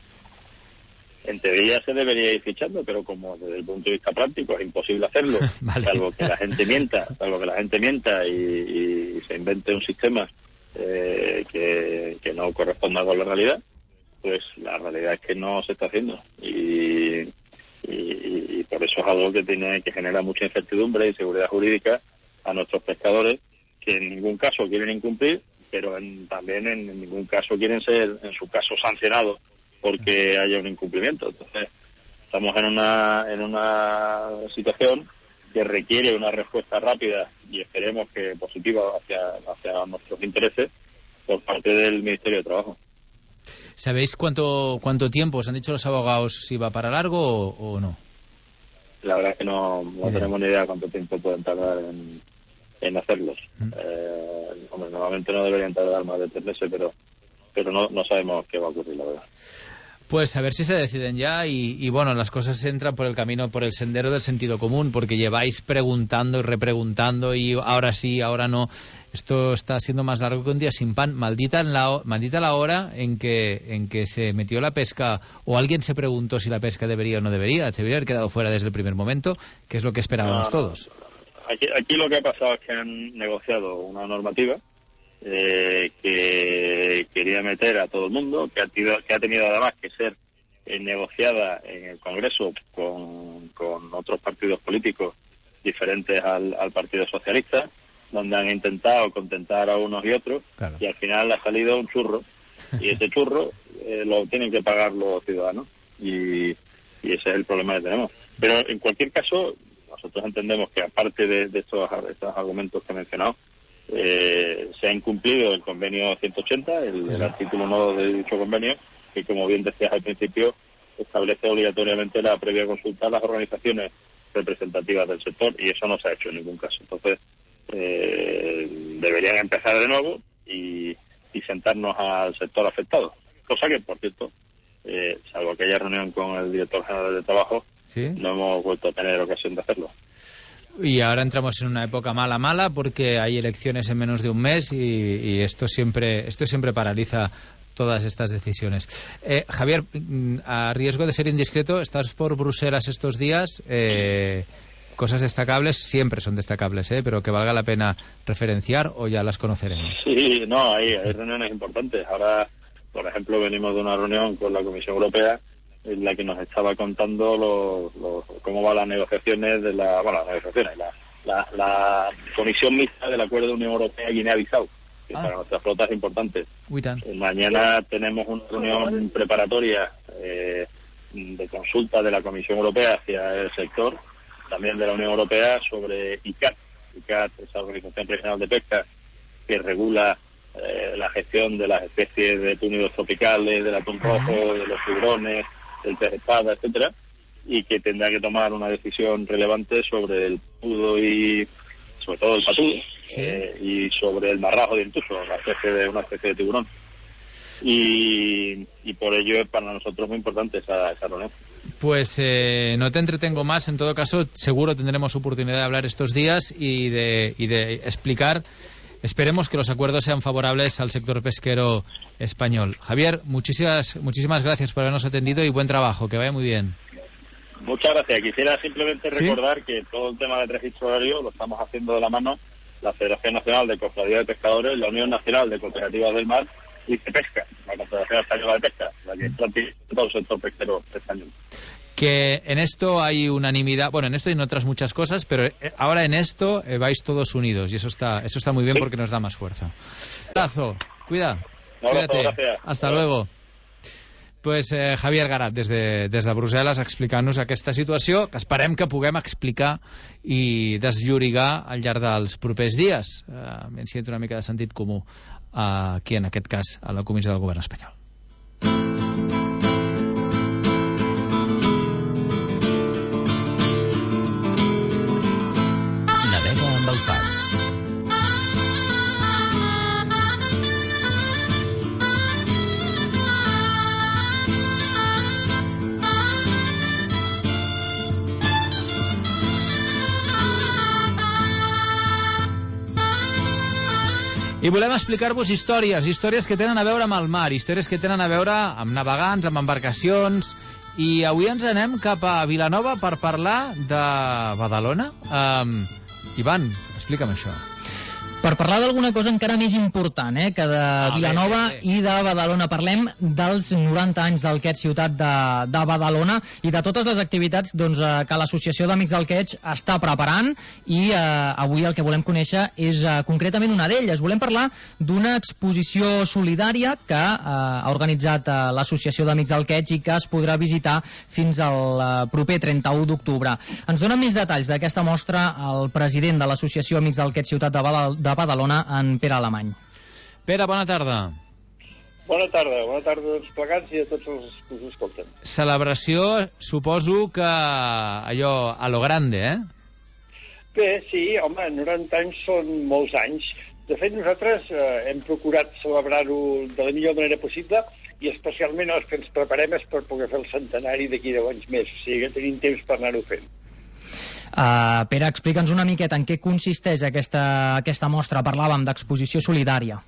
En teoría se debería ir fichando, pero como desde el punto de vista práctico es imposible hacerlo, vale, salvo que la gente mienta, salvo que la gente mienta y, y se invente un sistema eh, que, que no corresponda con la realidad, pues la realidad es que no se está haciendo. Y, y, y por eso es algo que tiene que generar mucha incertidumbre e inseguridad jurídica a nuestros pescadores, que en ningún caso quieren incumplir, pero en, también en, en ningún caso quieren ser, en su caso, sancionados porque haya un incumplimiento. Entonces estamos en una en una situación que requiere una respuesta rápida y esperemos que positiva hacia, hacia nuestros intereses por parte del Ministerio de Trabajo. ¿Sabéis cuánto cuánto tiempo os han dicho los abogados, si va para largo o, o no? La verdad es que no, no tenemos ni idea cuánto tiempo pueden tardar en, en hacerlos. ¿Mm? Eh, hombre, normalmente no deberían tardar más de tres meses, pero pero no, no sabemos qué va a ocurrir, la verdad. Pues a ver si se deciden ya y, y bueno, las cosas entran por el camino, por el sendero del sentido común, porque lleváis preguntando y repreguntando y ahora sí, ahora no. Esto está siendo más largo que un día sin pan. Maldita la, maldita la hora en que, en que se metió la pesca o alguien se preguntó si la pesca debería o no debería. Se debería haber quedado fuera desde el primer momento, que es lo que esperábamos no, todos. Aquí, aquí lo que ha pasado es que han negociado una normativa Eh, que quería meter a todo el mundo, que ha, tido, que ha tenido además que ser eh, negociada en el Congreso con, con otros partidos políticos diferentes al, al Partido Socialista, donde han intentado contentar a unos y otros, claro. Y al final ha salido un churro, y ese churro eh, lo tienen que pagar los ciudadanos, y, y ese es el problema que tenemos. Pero en cualquier caso, nosotros entendemos que aparte de, de estos, estos argumentos que he mencionado, Eh, se ha incumplido el convenio ciento ochenta, el, el artículo nueve de dicho convenio, que como bien decías al principio, establece obligatoriamente la previa consulta a las organizaciones representativas del sector, y eso no se ha hecho en ningún caso. Entonces, eh, deberían empezar de nuevo y, y sentarnos al sector afectado. Cosa que, por cierto, eh, salvo aquella reunión con el director general de Trabajo, ¿sí? No hemos vuelto a tener ocasión de hacerlo. Y ahora entramos en una época mala, mala, porque hay elecciones en menos de un mes y, y esto siempre esto siempre paraliza todas estas decisiones. Eh, Javier, a riesgo de ser indiscreto, estás por Bruselas estos días. Eh, cosas destacables siempre son destacables, ¿eh? Pero que valga la pena referenciar o ya las conoceremos. Sí, no, hay, hay reuniones importantes. Ahora, por ejemplo, venimos de una reunión con la Comisión Europea en la que nos estaba contando los, los, cómo van las negociaciones de la, bueno, las negociaciones, la, la, la comisión mixta del acuerdo de Unión Europea-Guinea-Bissau, que ah. para nuestra flota es importante. Eh, mañana tenemos una reunión preparatoria eh, de consulta de la Comisión Europea hacia el sector, también de la Unión Europea, sobre I C A T. I C A T, esa Organización Regional de Pesca que regula eh, la gestión de las especies de túnidos tropicales, del atún rojo, de los tiburones, el pez espada, etcétera, y que tendrá que tomar una decisión relevante sobre el pudo y sobre todo el patudo, sí. eh, y sobre el marrajo de intuso, una especie de una especie de tiburón. Y, y por ello es para nosotros muy importante esa, esa reunión. Pues eh, no te entretengo más. En todo caso, seguro tendremos oportunidad de hablar estos días y de, y de explicar. Esperemos que los acuerdos sean favorables al sector pesquero español. Javier, muchísimas muchísimas gracias por habernos atendido y buen trabajo, que vaya muy bien. Muchas gracias. Quisiera simplemente ¿Sí? recordar que todo el tema del registro horario lo estamos haciendo de la mano la Federación Nacional de Cofradías de Pescadores, la Unión Nacional de Cooperativas del Mar y Cepesca, la Confederación Española de Pesca, la que prácticamente todo el sector pesquero español. Que en esto hay unanimidad, bueno, en esto y en otras muchas cosas, pero ahora en esto eh, vais todos unidos y eso está eso está muy bien porque nos da más fuerza. Un abrazo, cuida, no, cuídate, gracias. Hasta luego. Pues eh, Javier Garat, des de, des de Brussel·les, explicant-nos aquesta situació, que esperem que puguem explicar i desllorigar al llarg dels propers dies. Eh, ben si entra una mica de sentit comú eh, aquí, en aquest cas, a la Comissió del Govern espanyol. I volem explicar-vos històries, històries que tenen a veure amb el mar, històries que tenen a veure amb navegants, amb embarcacions, i avui ens anem cap a Vilanova per parlar de Badalona. Um, Ivan, explica'm això. Per parlar d'alguna cosa encara més important, eh, que de ah, Vilanova bé, bé, bé. i de Badalona. Parlem dels noranta anys del Quetx Ciutat de, de Badalona i de totes les activitats doncs, eh, que l'Associació d'Amics del Quetx està preparant i eh, avui el que volem conèixer és eh, concretament una d'elles. Volem parlar d'una exposició solidària que eh, ha organitzat eh, l'Associació d'Amics del Quetx i que es podrà visitar fins al eh, proper trenta-u d'octubre. Ens dona més detalls d'aquesta mostra el president de l'Associació Amics del Quetx Ciutat de Badalona, de Badalona, en Pere Alemany. Pere, bona tarda. Bona tarda, bona tarda a tots plegats i a tots els que us escolten. Celebració, suposo que allò a lo grande, eh? Bé, sí, home, noranta anys són molts anys. De fet, nosaltres eh, hem procurat celebrar-ho de la millor manera possible i especialment els que ens preparem és per poder fer el centenari d'aquí deu anys més. O sigui que tenim temps per anar-ho fent. Uh, Pere, explica'ns una miqueta en què consisteix aquesta, aquesta mostra. Parlàvem d'exposició solidària.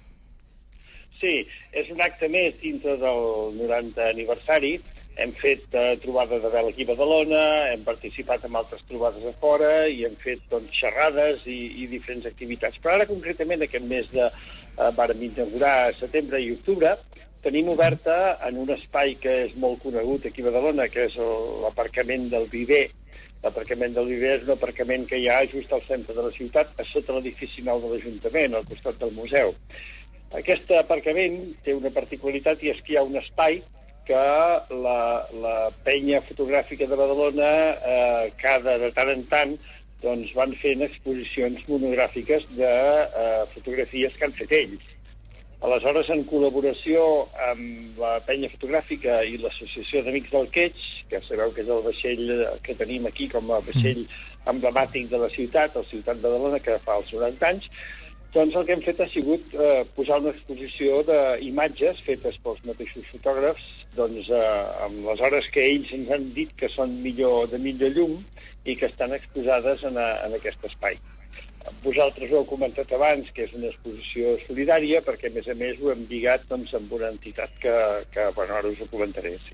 Sí, és un acte més dintre del noranta aniversari. Hem fet uh, trobada de vela aquí a Badalona, hem participat en altres trobades a fora i hem fet doncs, xerrades i, i diferents activitats. Però ara, concretament, aquest mes de uh, vàrem inaugurar a setembre i octubre, tenim oberta en un espai que és molt conegut aquí a Badalona, que és l'aparcament del Viver. L'aparcament del Viver és un aparcament que hi ha just al centre de la ciutat, a sota l'edifici nou de l'Ajuntament, al costat del museu. Aquest aparcament té una particularitat i és que hi ha un espai que la, la penya fotogràfica de Badalona eh, cada de tant en tant doncs, van fent exposicions monogràfiques de eh, fotografies que han fet ells. Aleshores, en col·laboració amb la penya fotogràfica i l'Associació d'Amics del Quetx, que sabeu que és el vaixell que tenim aquí com a vaixell emblemàtic de la ciutat, la ciutat de Badalona, que fa els noranta anys, doncs el que hem fet ha sigut eh, posar una exposició d'imatges fetes pels mateixos fotògrafs, doncs eh, amb les hores que ells ens han dit que són millor, de millor llum i que estan exposades en, a, en aquest espai. Vosaltres ho heu comentat abans, que és una exposició solidària, perquè, a més a més, ho hem lligat doncs, amb una entitat que, que bueno, ara us ho comentaré, sí.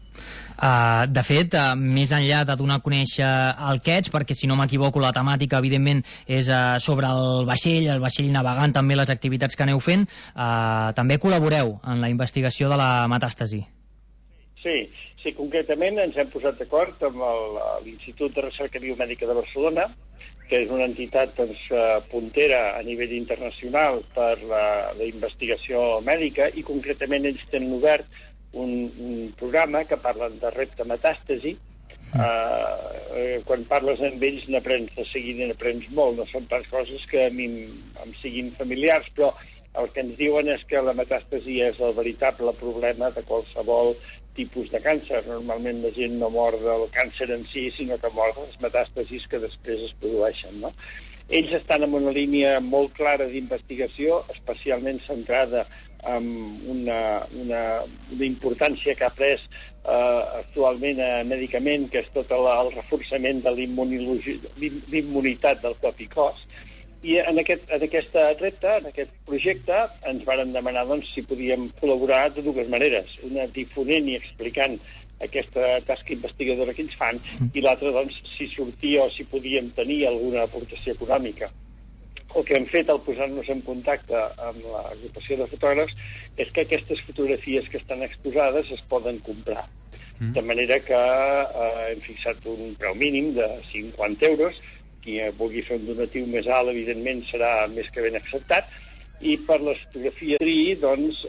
Uh, de fet, uh, més enllà de donar a conèixer el Quetx, perquè si no m'equivoco la temàtica evidentment és uh, sobre el vaixell, el vaixell navegant, també les activitats que aneu fent, uh, també col·laboreu en la investigació de la metàstasi. Sí, sí, concretament ens hem posat d'acord amb l'Institut de Recerca Biomèdica de Barcelona, que és una entitat doncs, puntera a nivell internacional per la, la investigació mèdica, i concretament ells tenen obert un, un programa que parlen de repte metàstasi. Mm. Uh, quan parles amb ells n'aprens de seguida, n'aprens molt, no són pas coses que a mi em siguin familiars, però el que ens diuen és que la metàstasi és el veritable problema de qualsevol tipus de càncer. Normalment la gent no mor del càncer en si, sinó que mor de les metàstasis que després es produeixen, no? Ells estan en una línia molt clara d'investigació, especialment centrada en una, una, una importància que ha pres eh, actualment a medicament, que és tot el, el reforçament de l'immunitat del propi cos. I en aquest, en aquesta repte, en aquest projecte, ens varen demanar doncs, si podíem col·laborar de dues maneres. Una difonent i explicant aquesta tasca investigadora que ells fan, i l'altra, doncs, si sortia o si podíem tenir alguna aportació econòmica. El que hem fet al posar-nos en contacte amb l'agrupació de fotògrafs és que aquestes fotografies que estan exposades es poden comprar. Mm. De manera que eh, hem fixat un preu mínim de cinquanta euros. Qui vulgui fer un donatiu més alt, evidentment, serà més que ben acceptat. I per les fotografies, doncs,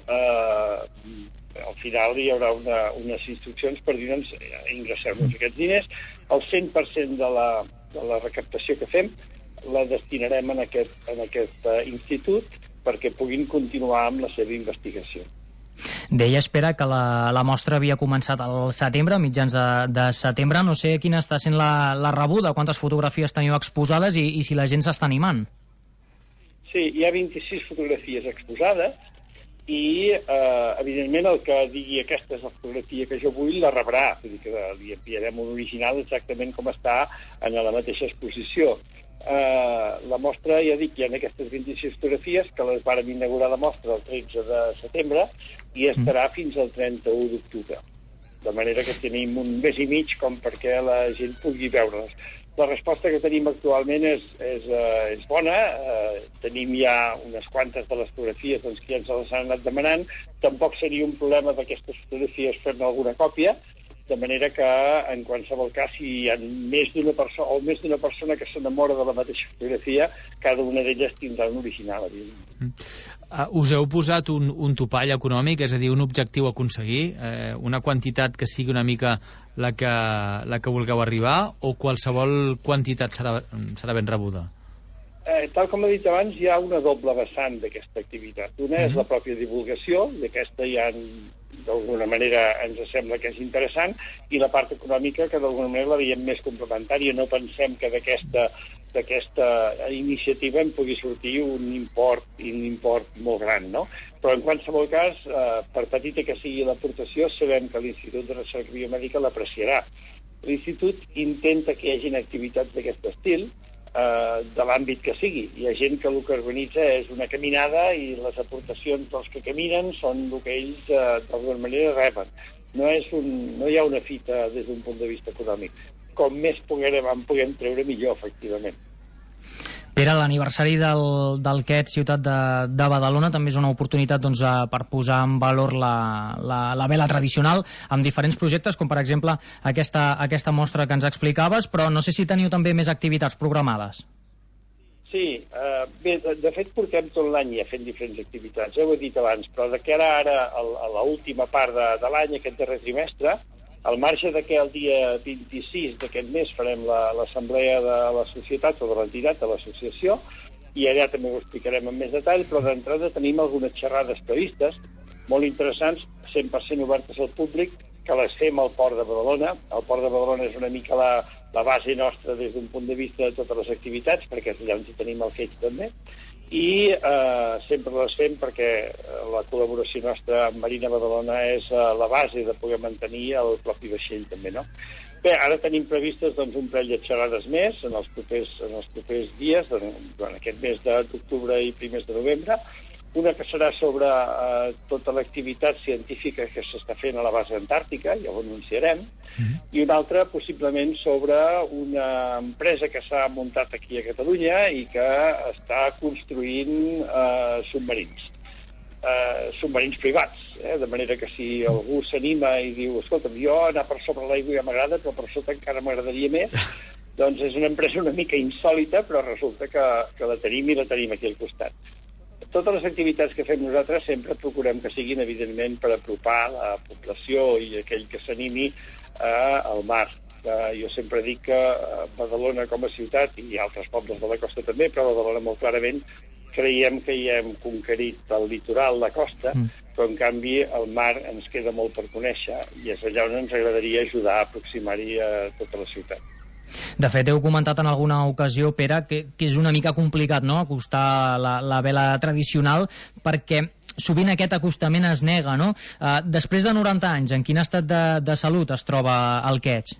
eh, al final hi haurà una, unes instruccions per dir, doncs, ingressem-nos aquests diners. El cent per cent de la, de la recaptació que fem la destinarem en aquest, en aquest uh, institut perquè puguin continuar amb la seva investigació. Deia, espera, que la, la mostra havia començat al setembre, mitjans de, de setembre. No sé quina està sent la, la rebuda, quantes fotografies teniu exposades i, i si la gent s'està animant. Sí, hi ha vint-i-sis fotografies exposades i, eh, evidentment, el que digui aquesta és la fotografia que jo vull la rebrà. Vull dir que li enviarem un original exactament com està en la mateixa exposició. Uh, la mostra, ja dic, hi ha aquestes vint-i-sis fotografies que les vàrem inaugurar la mostra el tretze de setembre i estarà mm. fins al trenta-u d'octubre. de manera que tenim un mes i mig com perquè la gent pugui veure-les. La resposta que tenim actualment és, és, uh, és bona, uh, tenim ja unes quantes de les fotografies doncs, que ja ens les han anat demanant, tampoc seria un problema d'aquestes fotografies fer-ne alguna còpia, de manera que en qualsevol cas si hi ha més d'una persona o més d'una persona que s'enamora de la mateixa fotografia, cada una d'elles tindrà un original, evidentment. Uh, us heu posat un, un topall econòmic, és a dir, un objectiu a aconseguir, eh, una quantitat que sigui una mica la que, la que vulgueu arribar, o qualsevol quantitat serà, serà ben rebuda? Eh, tal com he dit abans, hi ha una doble vessant d'aquesta activitat. Una mm-hmm. és la pròpia divulgació, i aquesta ja d'alguna manera ens sembla que és interessant, i la part econòmica, que d'alguna manera la veiem més complementària. No pensem que d'aquesta d'aquesta iniciativa en pugui sortir un import, un import molt gran, no? Però en qualsevol cas, eh, per petita que sigui l'aportació, sabem que l'Institut de Recerca Biomèdica l'apreciarà. L'Institut intenta que hi hagi activitats d'aquest estil, eh, de l'àmbit que sigui. Hi ha gent que el que organitza és una caminada i les aportacions dels que caminen són el que ells eh, d'alguna manera reben. No, és un, no hi ha una fita des d'un punt de vista econòmic. Com més puguem, en puguem treure, millor, efectivament. Pere, l'aniversari del, del Q E T Ciutat de, de Badalona també és una oportunitat doncs, per posar en valor la, la, la vela tradicional amb diferents projectes, com per exemple aquesta, aquesta mostra que ens explicaves, però no sé si teniu també més activitats programades. Sí, eh, bé, de, de fet portem tot l'any ja fent diferents activitats, ja ho he dit abans, però de cara ara a, a l'última part de, de l'any, aquest darrer trimestre, al marge de que el dia vint-i-sis d'aquest mes farem l'assemblea la, de la societat o de l'entitat, de l'associació, i allà també ho explicarem en més detall, però d'entrada tenim algunes xerrades previstes, molt interessants, cent per cent obertes al públic, que les fem al Port de Badalona. El Port de Badalona és una mica la, la base nostra des d'un punt de vista de totes les activitats, perquè allà on hi tenim el Q E T també, i eh, sempre les fem perquè la col·laboració nostra amb Marina Badalona és eh, la base de poder mantenir el propi vaixell també, no? Bé, ara tenim previstes doncs, un parell de xerrades més en els propers, en els propers dies, durant aquest mes d'octubre i primers de novembre, una que serà sobre eh, tota l'activitat científica que s'està fent a la base antàrtica, ja ho anunciarem, mm-hmm. i una altra possiblement sobre una empresa que s'ha muntat aquí a Catalunya i que està construint eh, submarins. Eh, submarins privats, eh? De manera que si algú s'anima i diu, escolta'm, jo anar per sobre l'aigua ja m'agrada, però per sota encara m'agradaria més, doncs és una empresa una mica insòlita, però resulta que, que la tenim i la tenim aquí al costat. Totes les activitats que fem nosaltres sempre procurem que siguin, evidentment, per apropar la població i aquell que s'animi eh, al mar. Eh, jo sempre dic que Badalona com a ciutat, i altres pobles de la costa també, però Badalona molt clarament, creiem que hi hem conquerit el litoral, la costa, mm. però en canvi el mar ens queda molt per conèixer i és allà on ens agradaria ajudar a aproximar-hi a tota la ciutat. De fet, heu comentat en alguna ocasió, Pere, que, que és una mica complicat, no?, acostar la, la vela tradicional, perquè sovint aquest acostament es nega, no? Uh, després de noranta anys, en quin estat de, de salut es troba el Q E T?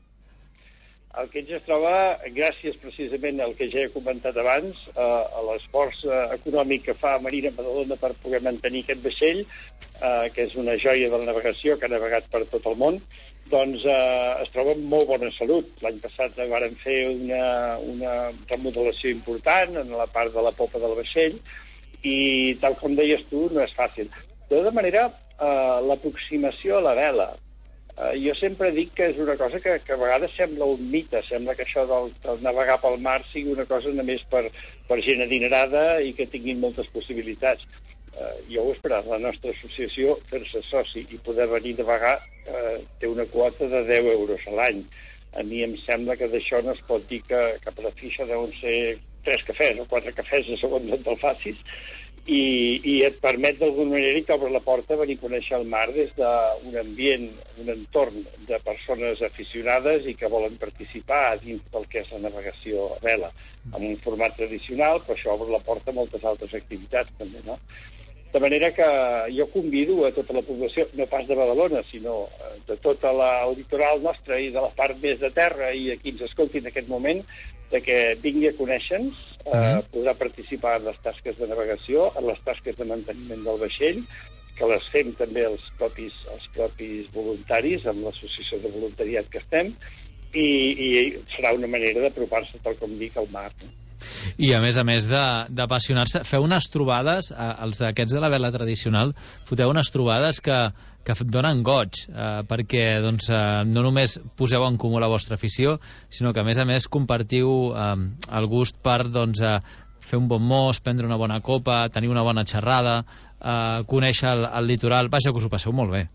El Q E T es troba, gràcies precisament al que ja he comentat abans, uh, a l'esforç uh, econòmic que fa Marina Badalona per poder mantenir aquest vaixell, uh, que és una joia de la navegació que ha navegat per tot el món, doncs eh, es troba en molt bona salut. L'any passat vàrem fer una, una remodelació important en la part de la popa del vaixell i, tal com deies tu, no és fàcil. De tota manera, eh, l'aproximació a la vela, eh, jo sempre dic que és una cosa que, que a vegades sembla un mite, sembla que això del, del navegar pel mar sigui una cosa només per, per gent adinerada i que tinguin moltes possibilitats. Uh, jo ho he esperat, la nostra associació, fer-se soci i poder venir a navegar uh, té una quota de deu euros a l'any. A mi em sembla que d'això no es pot dir que, que per la fixa deuen ser tres cafès o quatre cafès, a segons on te'l facis, i, i et permet d'alguna manera i t'obre la porta a venir a conèixer el mar des d'un ambient, un entorn de persones aficionades i que volen participar dins del que és la navegació a vela, amb un format tradicional, però això obre la porta a moltes altres activitats també, no? De manera que jo convido a tota la població, no pas de Badalona, sinó de tot el litoral nostre i de la part més de terra i a qui ens escolti en aquest moment, de que vingui a conèixer-nos, eh, podrà participar en les tasques de navegació, en les tasques de manteniment del vaixell, que les fem també els propis, els propis voluntaris, amb l'associació de voluntariat que estem, i, i serà una manera d'apropar-se, tal com dic, al mar. I a més a més d'apassionar-se, feu unes trobades, eh, els d'aquests de la vela tradicional, foteu unes trobades que, que donen goig, eh, perquè doncs, eh, no només poseu en comú la vostra afició, sinó que a més a més compartiu eh, el gust per doncs, eh, fer un bon mos, prendre una bona copa, tenir una bona xerrada, eh, conèixer el, el litoral, vaja, que us ho passeu molt bé.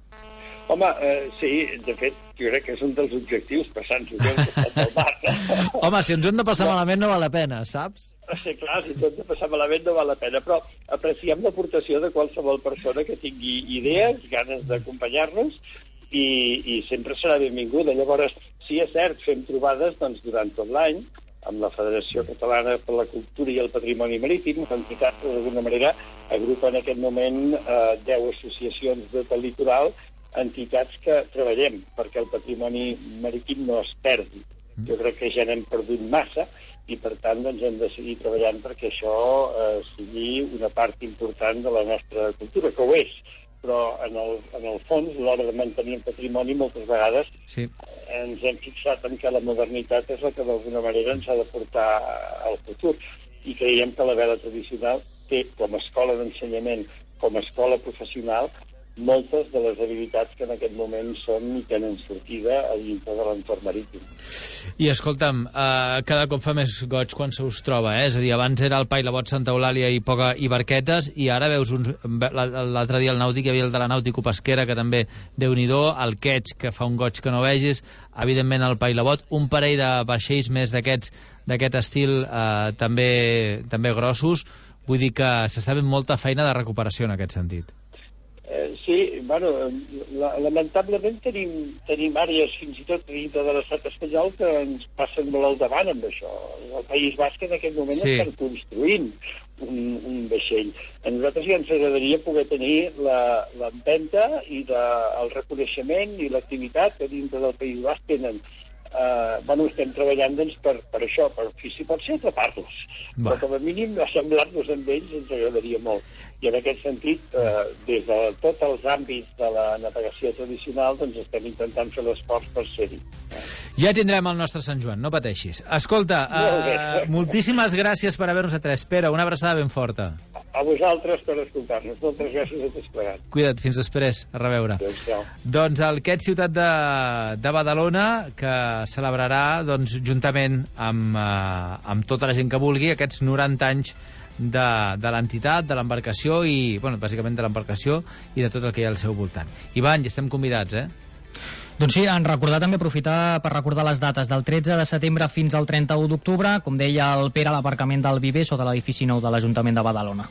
Home, eh, sí, de fet, jo crec que és un dels objectius, passant-nos al mar. No? Home, si ens hem de passar no. malament no val la pena, saps? Sí, clar, si ens hem de passar malament no val la pena, però apreciem l'aportació de qualsevol persona que tingui idees, ganes d'acompanyar-nos, i, i sempre serà benvinguda. Llavors, sí, és cert, fem trobades doncs, durant tot l'any, amb la Federació Catalana per la Cultura i el Patrimoni Marítim, l'entitat, d'alguna manera, agrupa en aquest moment eh, deu associacions de tot el litoral, entitats que treballem perquè el patrimoni marítim no es perdi. Jo crec que ja n'hem perdut massa i, per tant, doncs, hem de seguir treballant perquè això eh, sigui una part important de la nostra cultura, que ho és. Però, en el, en el fons, a l'hora de mantenir el patrimoni, moltes vegades sí. ens hem fixat en que la modernitat és la que, d'alguna manera, ens ha de portar al futur. I creiem que la vela tradicional té, com a escola d'ensenyament, com a escola professional, moltes de les habilitats que en aquest moment són i tenen sortida a dintre de l'entorn marítim. I escolta'm, eh, cada cop fa més goig quan se us troba, eh? És a dir, abans era el Pailabot, Santa Eulàlia i poca i barquetes, i ara veus uns... L'altre dia al Nàutic hi havia el de la Nàutico-Pesquera, que també, Déu-n'hi-do, el Quetx, que fa un goig que no vegis, evidentment el Pailabot, un parell de vaixells més d'aquests d'aquest estil eh, també, també grossos. Vull dir que s'està fent molta feina de recuperació en aquest sentit. Eh, sí, bueno, la, lamentablement tenim, tenim àrees fins i tot dintre de l'estat espanyol que ens passen molt al davant amb això. El País Basc en aquest moment sí. estan construint un, un vaixell. A nosaltres ja ens agradaria poder tenir l'empenta i de, el reconeixement i l'activitat que dintre del País Basc tenen. Uh, bueno, estem treballant doncs, per, per això, per si pot ser atrapar-los, però com a mínim assemblar-nos amb ells ens agradaria molt. I en aquest sentit, uh, des de tots els àmbits de la navegació tradicional, doncs estem intentant fer l'esforç per ser-hi. Ja tindrem el nostre Sant Joan, no pateixis. Escolta, uh, moltíssimes gràcies per haver-nos atès. Pere, una abraçada ben forta. A vosaltres per escoltar-nos. Moltes gràcies a tots plegats. Cuida't, fins després. A reveure. Adéu-siau. Doncs el Quetx Ciutat de, de Badalona, que celebrarà doncs, juntament amb, eh, amb tota la gent que vulgui aquests noranta anys de, de l'entitat, de l'embarcació i, bueno, bàsicament de l'embarcació i de tot el que hi ha al seu voltant. Ivan, hi estem convidats, eh? Doncs sí, en recordar també, aprofitar per recordar les dates del tretze de setembre fins al trenta-u d'octubre, com deia el Pere, a l'aparcament del Viver sota l'edifici nou de l'Ajuntament de Badalona.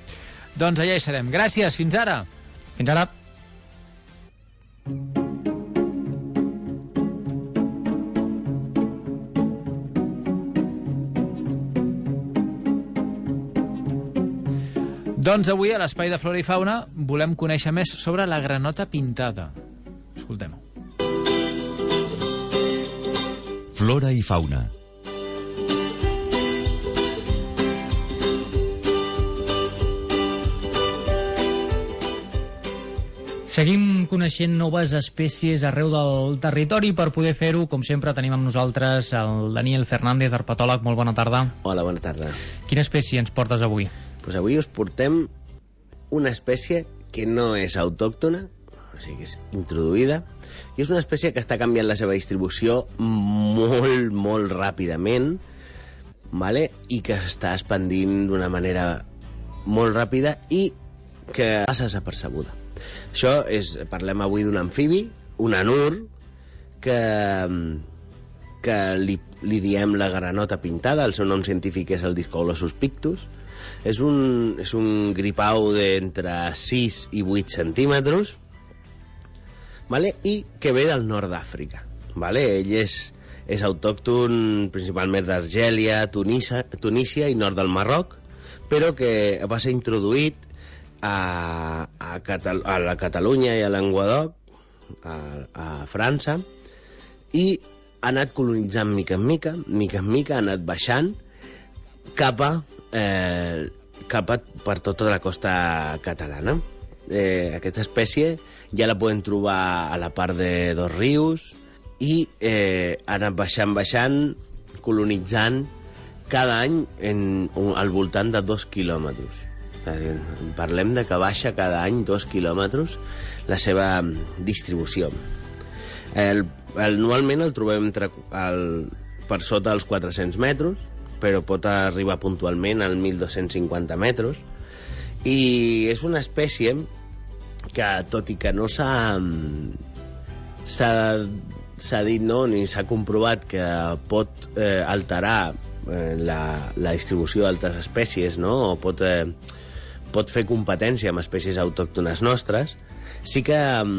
Doncs allà hi serem. Gràcies, fins ara. Fins ara. Doncs avui a l'Espai de Flora i Fauna volem conèixer més sobre la granota pintada. Escoltem-ho. Flora i fauna. Seguim coneixent noves espècies arreu del territori. Per poder fer-ho, com sempre, tenim amb nosaltres el Daniel Fernández, herpetòleg. Molt bona tarda. Hola, bona tarda. Quina espècie ens portes avui? Pues avui us portem una espècie que no és autòctona, o sigui que és introduïda, i és una espècie que està canviant la seva distribució molt, molt ràpidament, vale? I que s'està expandint d'una manera molt ràpida i que passa desapercebuda. Això és, parlem avui d'un amfibi, un anur, que, que li, li diem la granota pintada, el seu nom científic és el Discolosus pictus. És un, és un gripau d'entre sis i vuit centímetres, vale? I que ve del nord d'Àfrica. Vale? Ell és, és autòcton principalment d'Argèlia, Tunísia, Tunísia i nord del Marroc, però que va ser introduït a, a, Catal a la Catalunya i a Languedoc, a, a França, i ha anat colonitzant mica en mica, mica en mica, ha anat baixant cap a, eh, cap a per tota la costa catalana. eh, aquesta espècie ja la podem trobar a la part de Dos Rius i eh, ha anat baixant, baixant, colonitzant cada any en, al voltant de dos quilòmetres. Parlem de que baixa cada any dos quilòmetres la seva distribució. El, el, anualment el trobem entre, el, per sota dels quatre-cents metres, però pot arribar puntualment als mil dos-cents cinquanta metres, i és una espècie que, tot i que no s'ha s'ha s'ha dit, no, ni s'ha comprovat que pot eh, alterar eh, la, la distribució d'altres espècies, no? O pot, eh, pot fer competència amb espècies autòctones nostres, sí que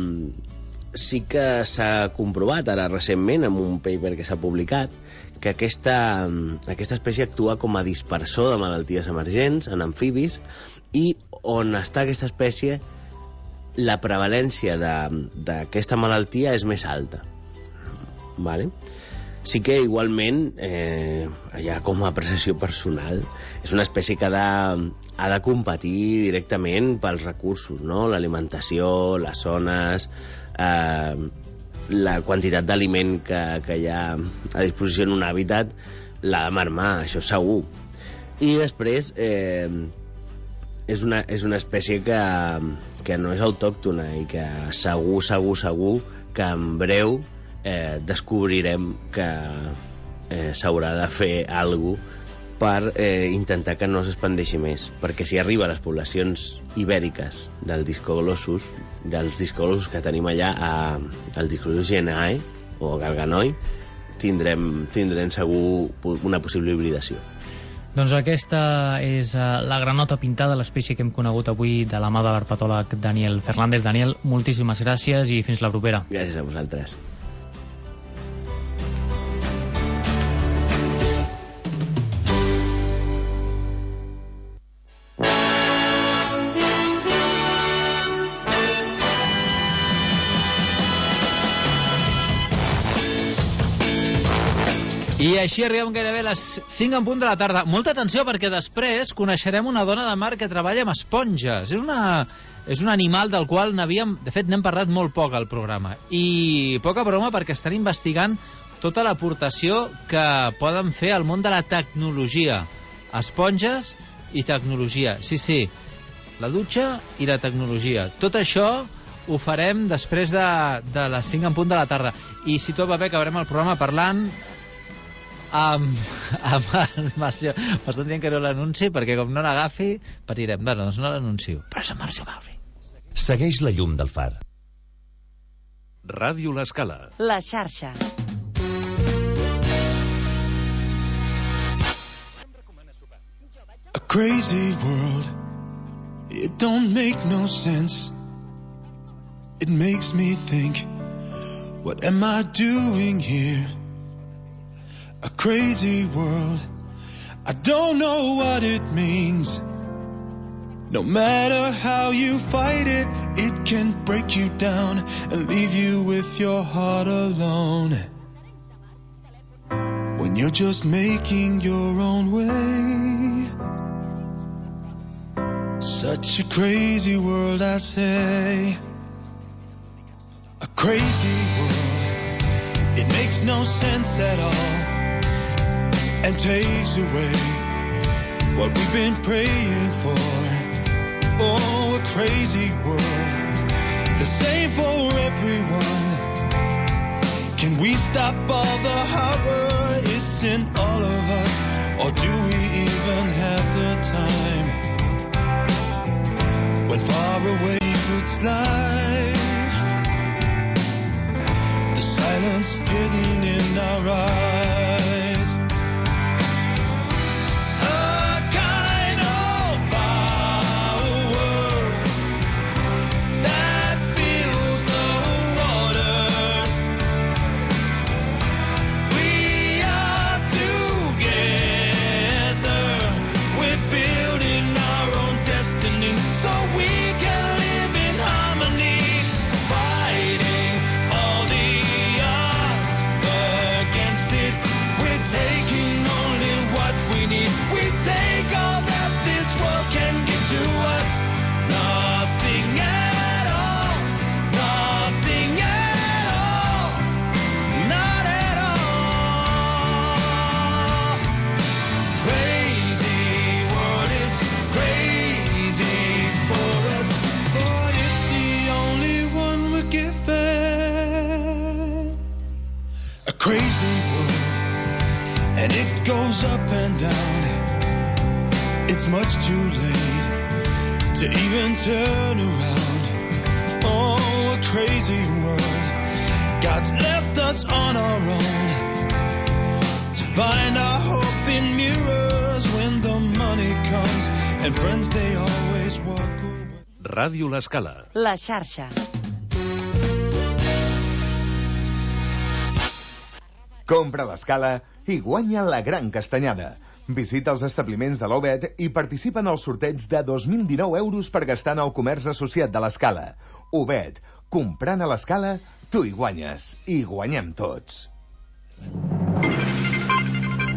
sí que s'ha comprovat ara recentment amb un paper que s'ha publicat que aquesta, aquesta espècie actua com a dispersor de malalties emergents en amfibis, i on està aquesta espècie la prevalència d'aquesta malaltia és més alta. Vale? Sí que igualment eh, ja com a apreciació personal és una espècie que ha de, ha de competir directament pels recursos, no? L'alimentació, les zones, eh, la quantitat d'aliment que, que hi ha a disposició en un hàbitat l'ha de marmar, això segur. I després eh, és, una, és una espècie que, que no és autòctona i que segur, segur, segur que en breu eh, descobrirem que eh, s'haurà de fer alguna cosa per eh, intentar que no s'expandeixi més, perquè si arriba a les poblacions ibèriques del discoglossus, dels discoglossus que tenim allà a, al discoglossus genae o galganoi, tindrem, tindrem segur una possible hibridació. Doncs aquesta és uh, la granota pintada, l'espècie que hem conegut avui de la mà de l'herpetòleg Daniel Fernández. Daniel, moltíssimes gràcies i fins la propera. Gràcies a vosaltres. I així arribem gairebé a les cinc en punt de la tarda. Molta atenció, perquè després coneixerem una dona de mar que treballa amb esponges. És, una, és un animal del qual n'havíem... De fet, n'hem parlat molt poc al programa. I poca broma, perquè estan investigant tota l'aportació que poden fer al món de la tecnologia. Esponges i tecnologia. Sí, sí, la dutxa i la tecnologia. Tot això ho farem després de, de les cinc en punt de la tarda. I si tot va bé, acabarem el programa parlant... amb, amb el Marcio. M'estan dient que no l'anunci perquè com no l'agafi patirem. Bé, doncs no l'anuncio, però és el Marcio Mauri. Segueix la llum del far. Ràdio L'Escala. La xarxa. A crazy world, it don't make no sense. It makes me think, what am I doing here? A crazy world, I don't know what it means. No matter how you fight it, it can break you down and leave you with your heart alone. When you're just making your own way. Such a crazy world, I say. A crazy world, it makes no sense at all. And takes away what we've been praying for. Oh, a crazy world, the same for everyone. Can we stop all the horror? It's in all of us. Or do we even have the time? When far away looks like the silence hidden in our eyes. So we can live in harmony, fighting all the odds against it. and it goes up and down. It's much too late to even turn around. Oh, a crazy world. God's left us on our own to find our hope in mirrors when the money comes and friends they always walk away. Ràdio L'Escala. La xarxa. Compra a l'Escala i guanya la gran castanyada. Visita els establiments de l'Obed i participa en el sorteig de dos mil dinou euros per gastar en el comerç associat de l'Escala. Obed, comprant a l'Escala, tu hi guanyes. I guanyem tots.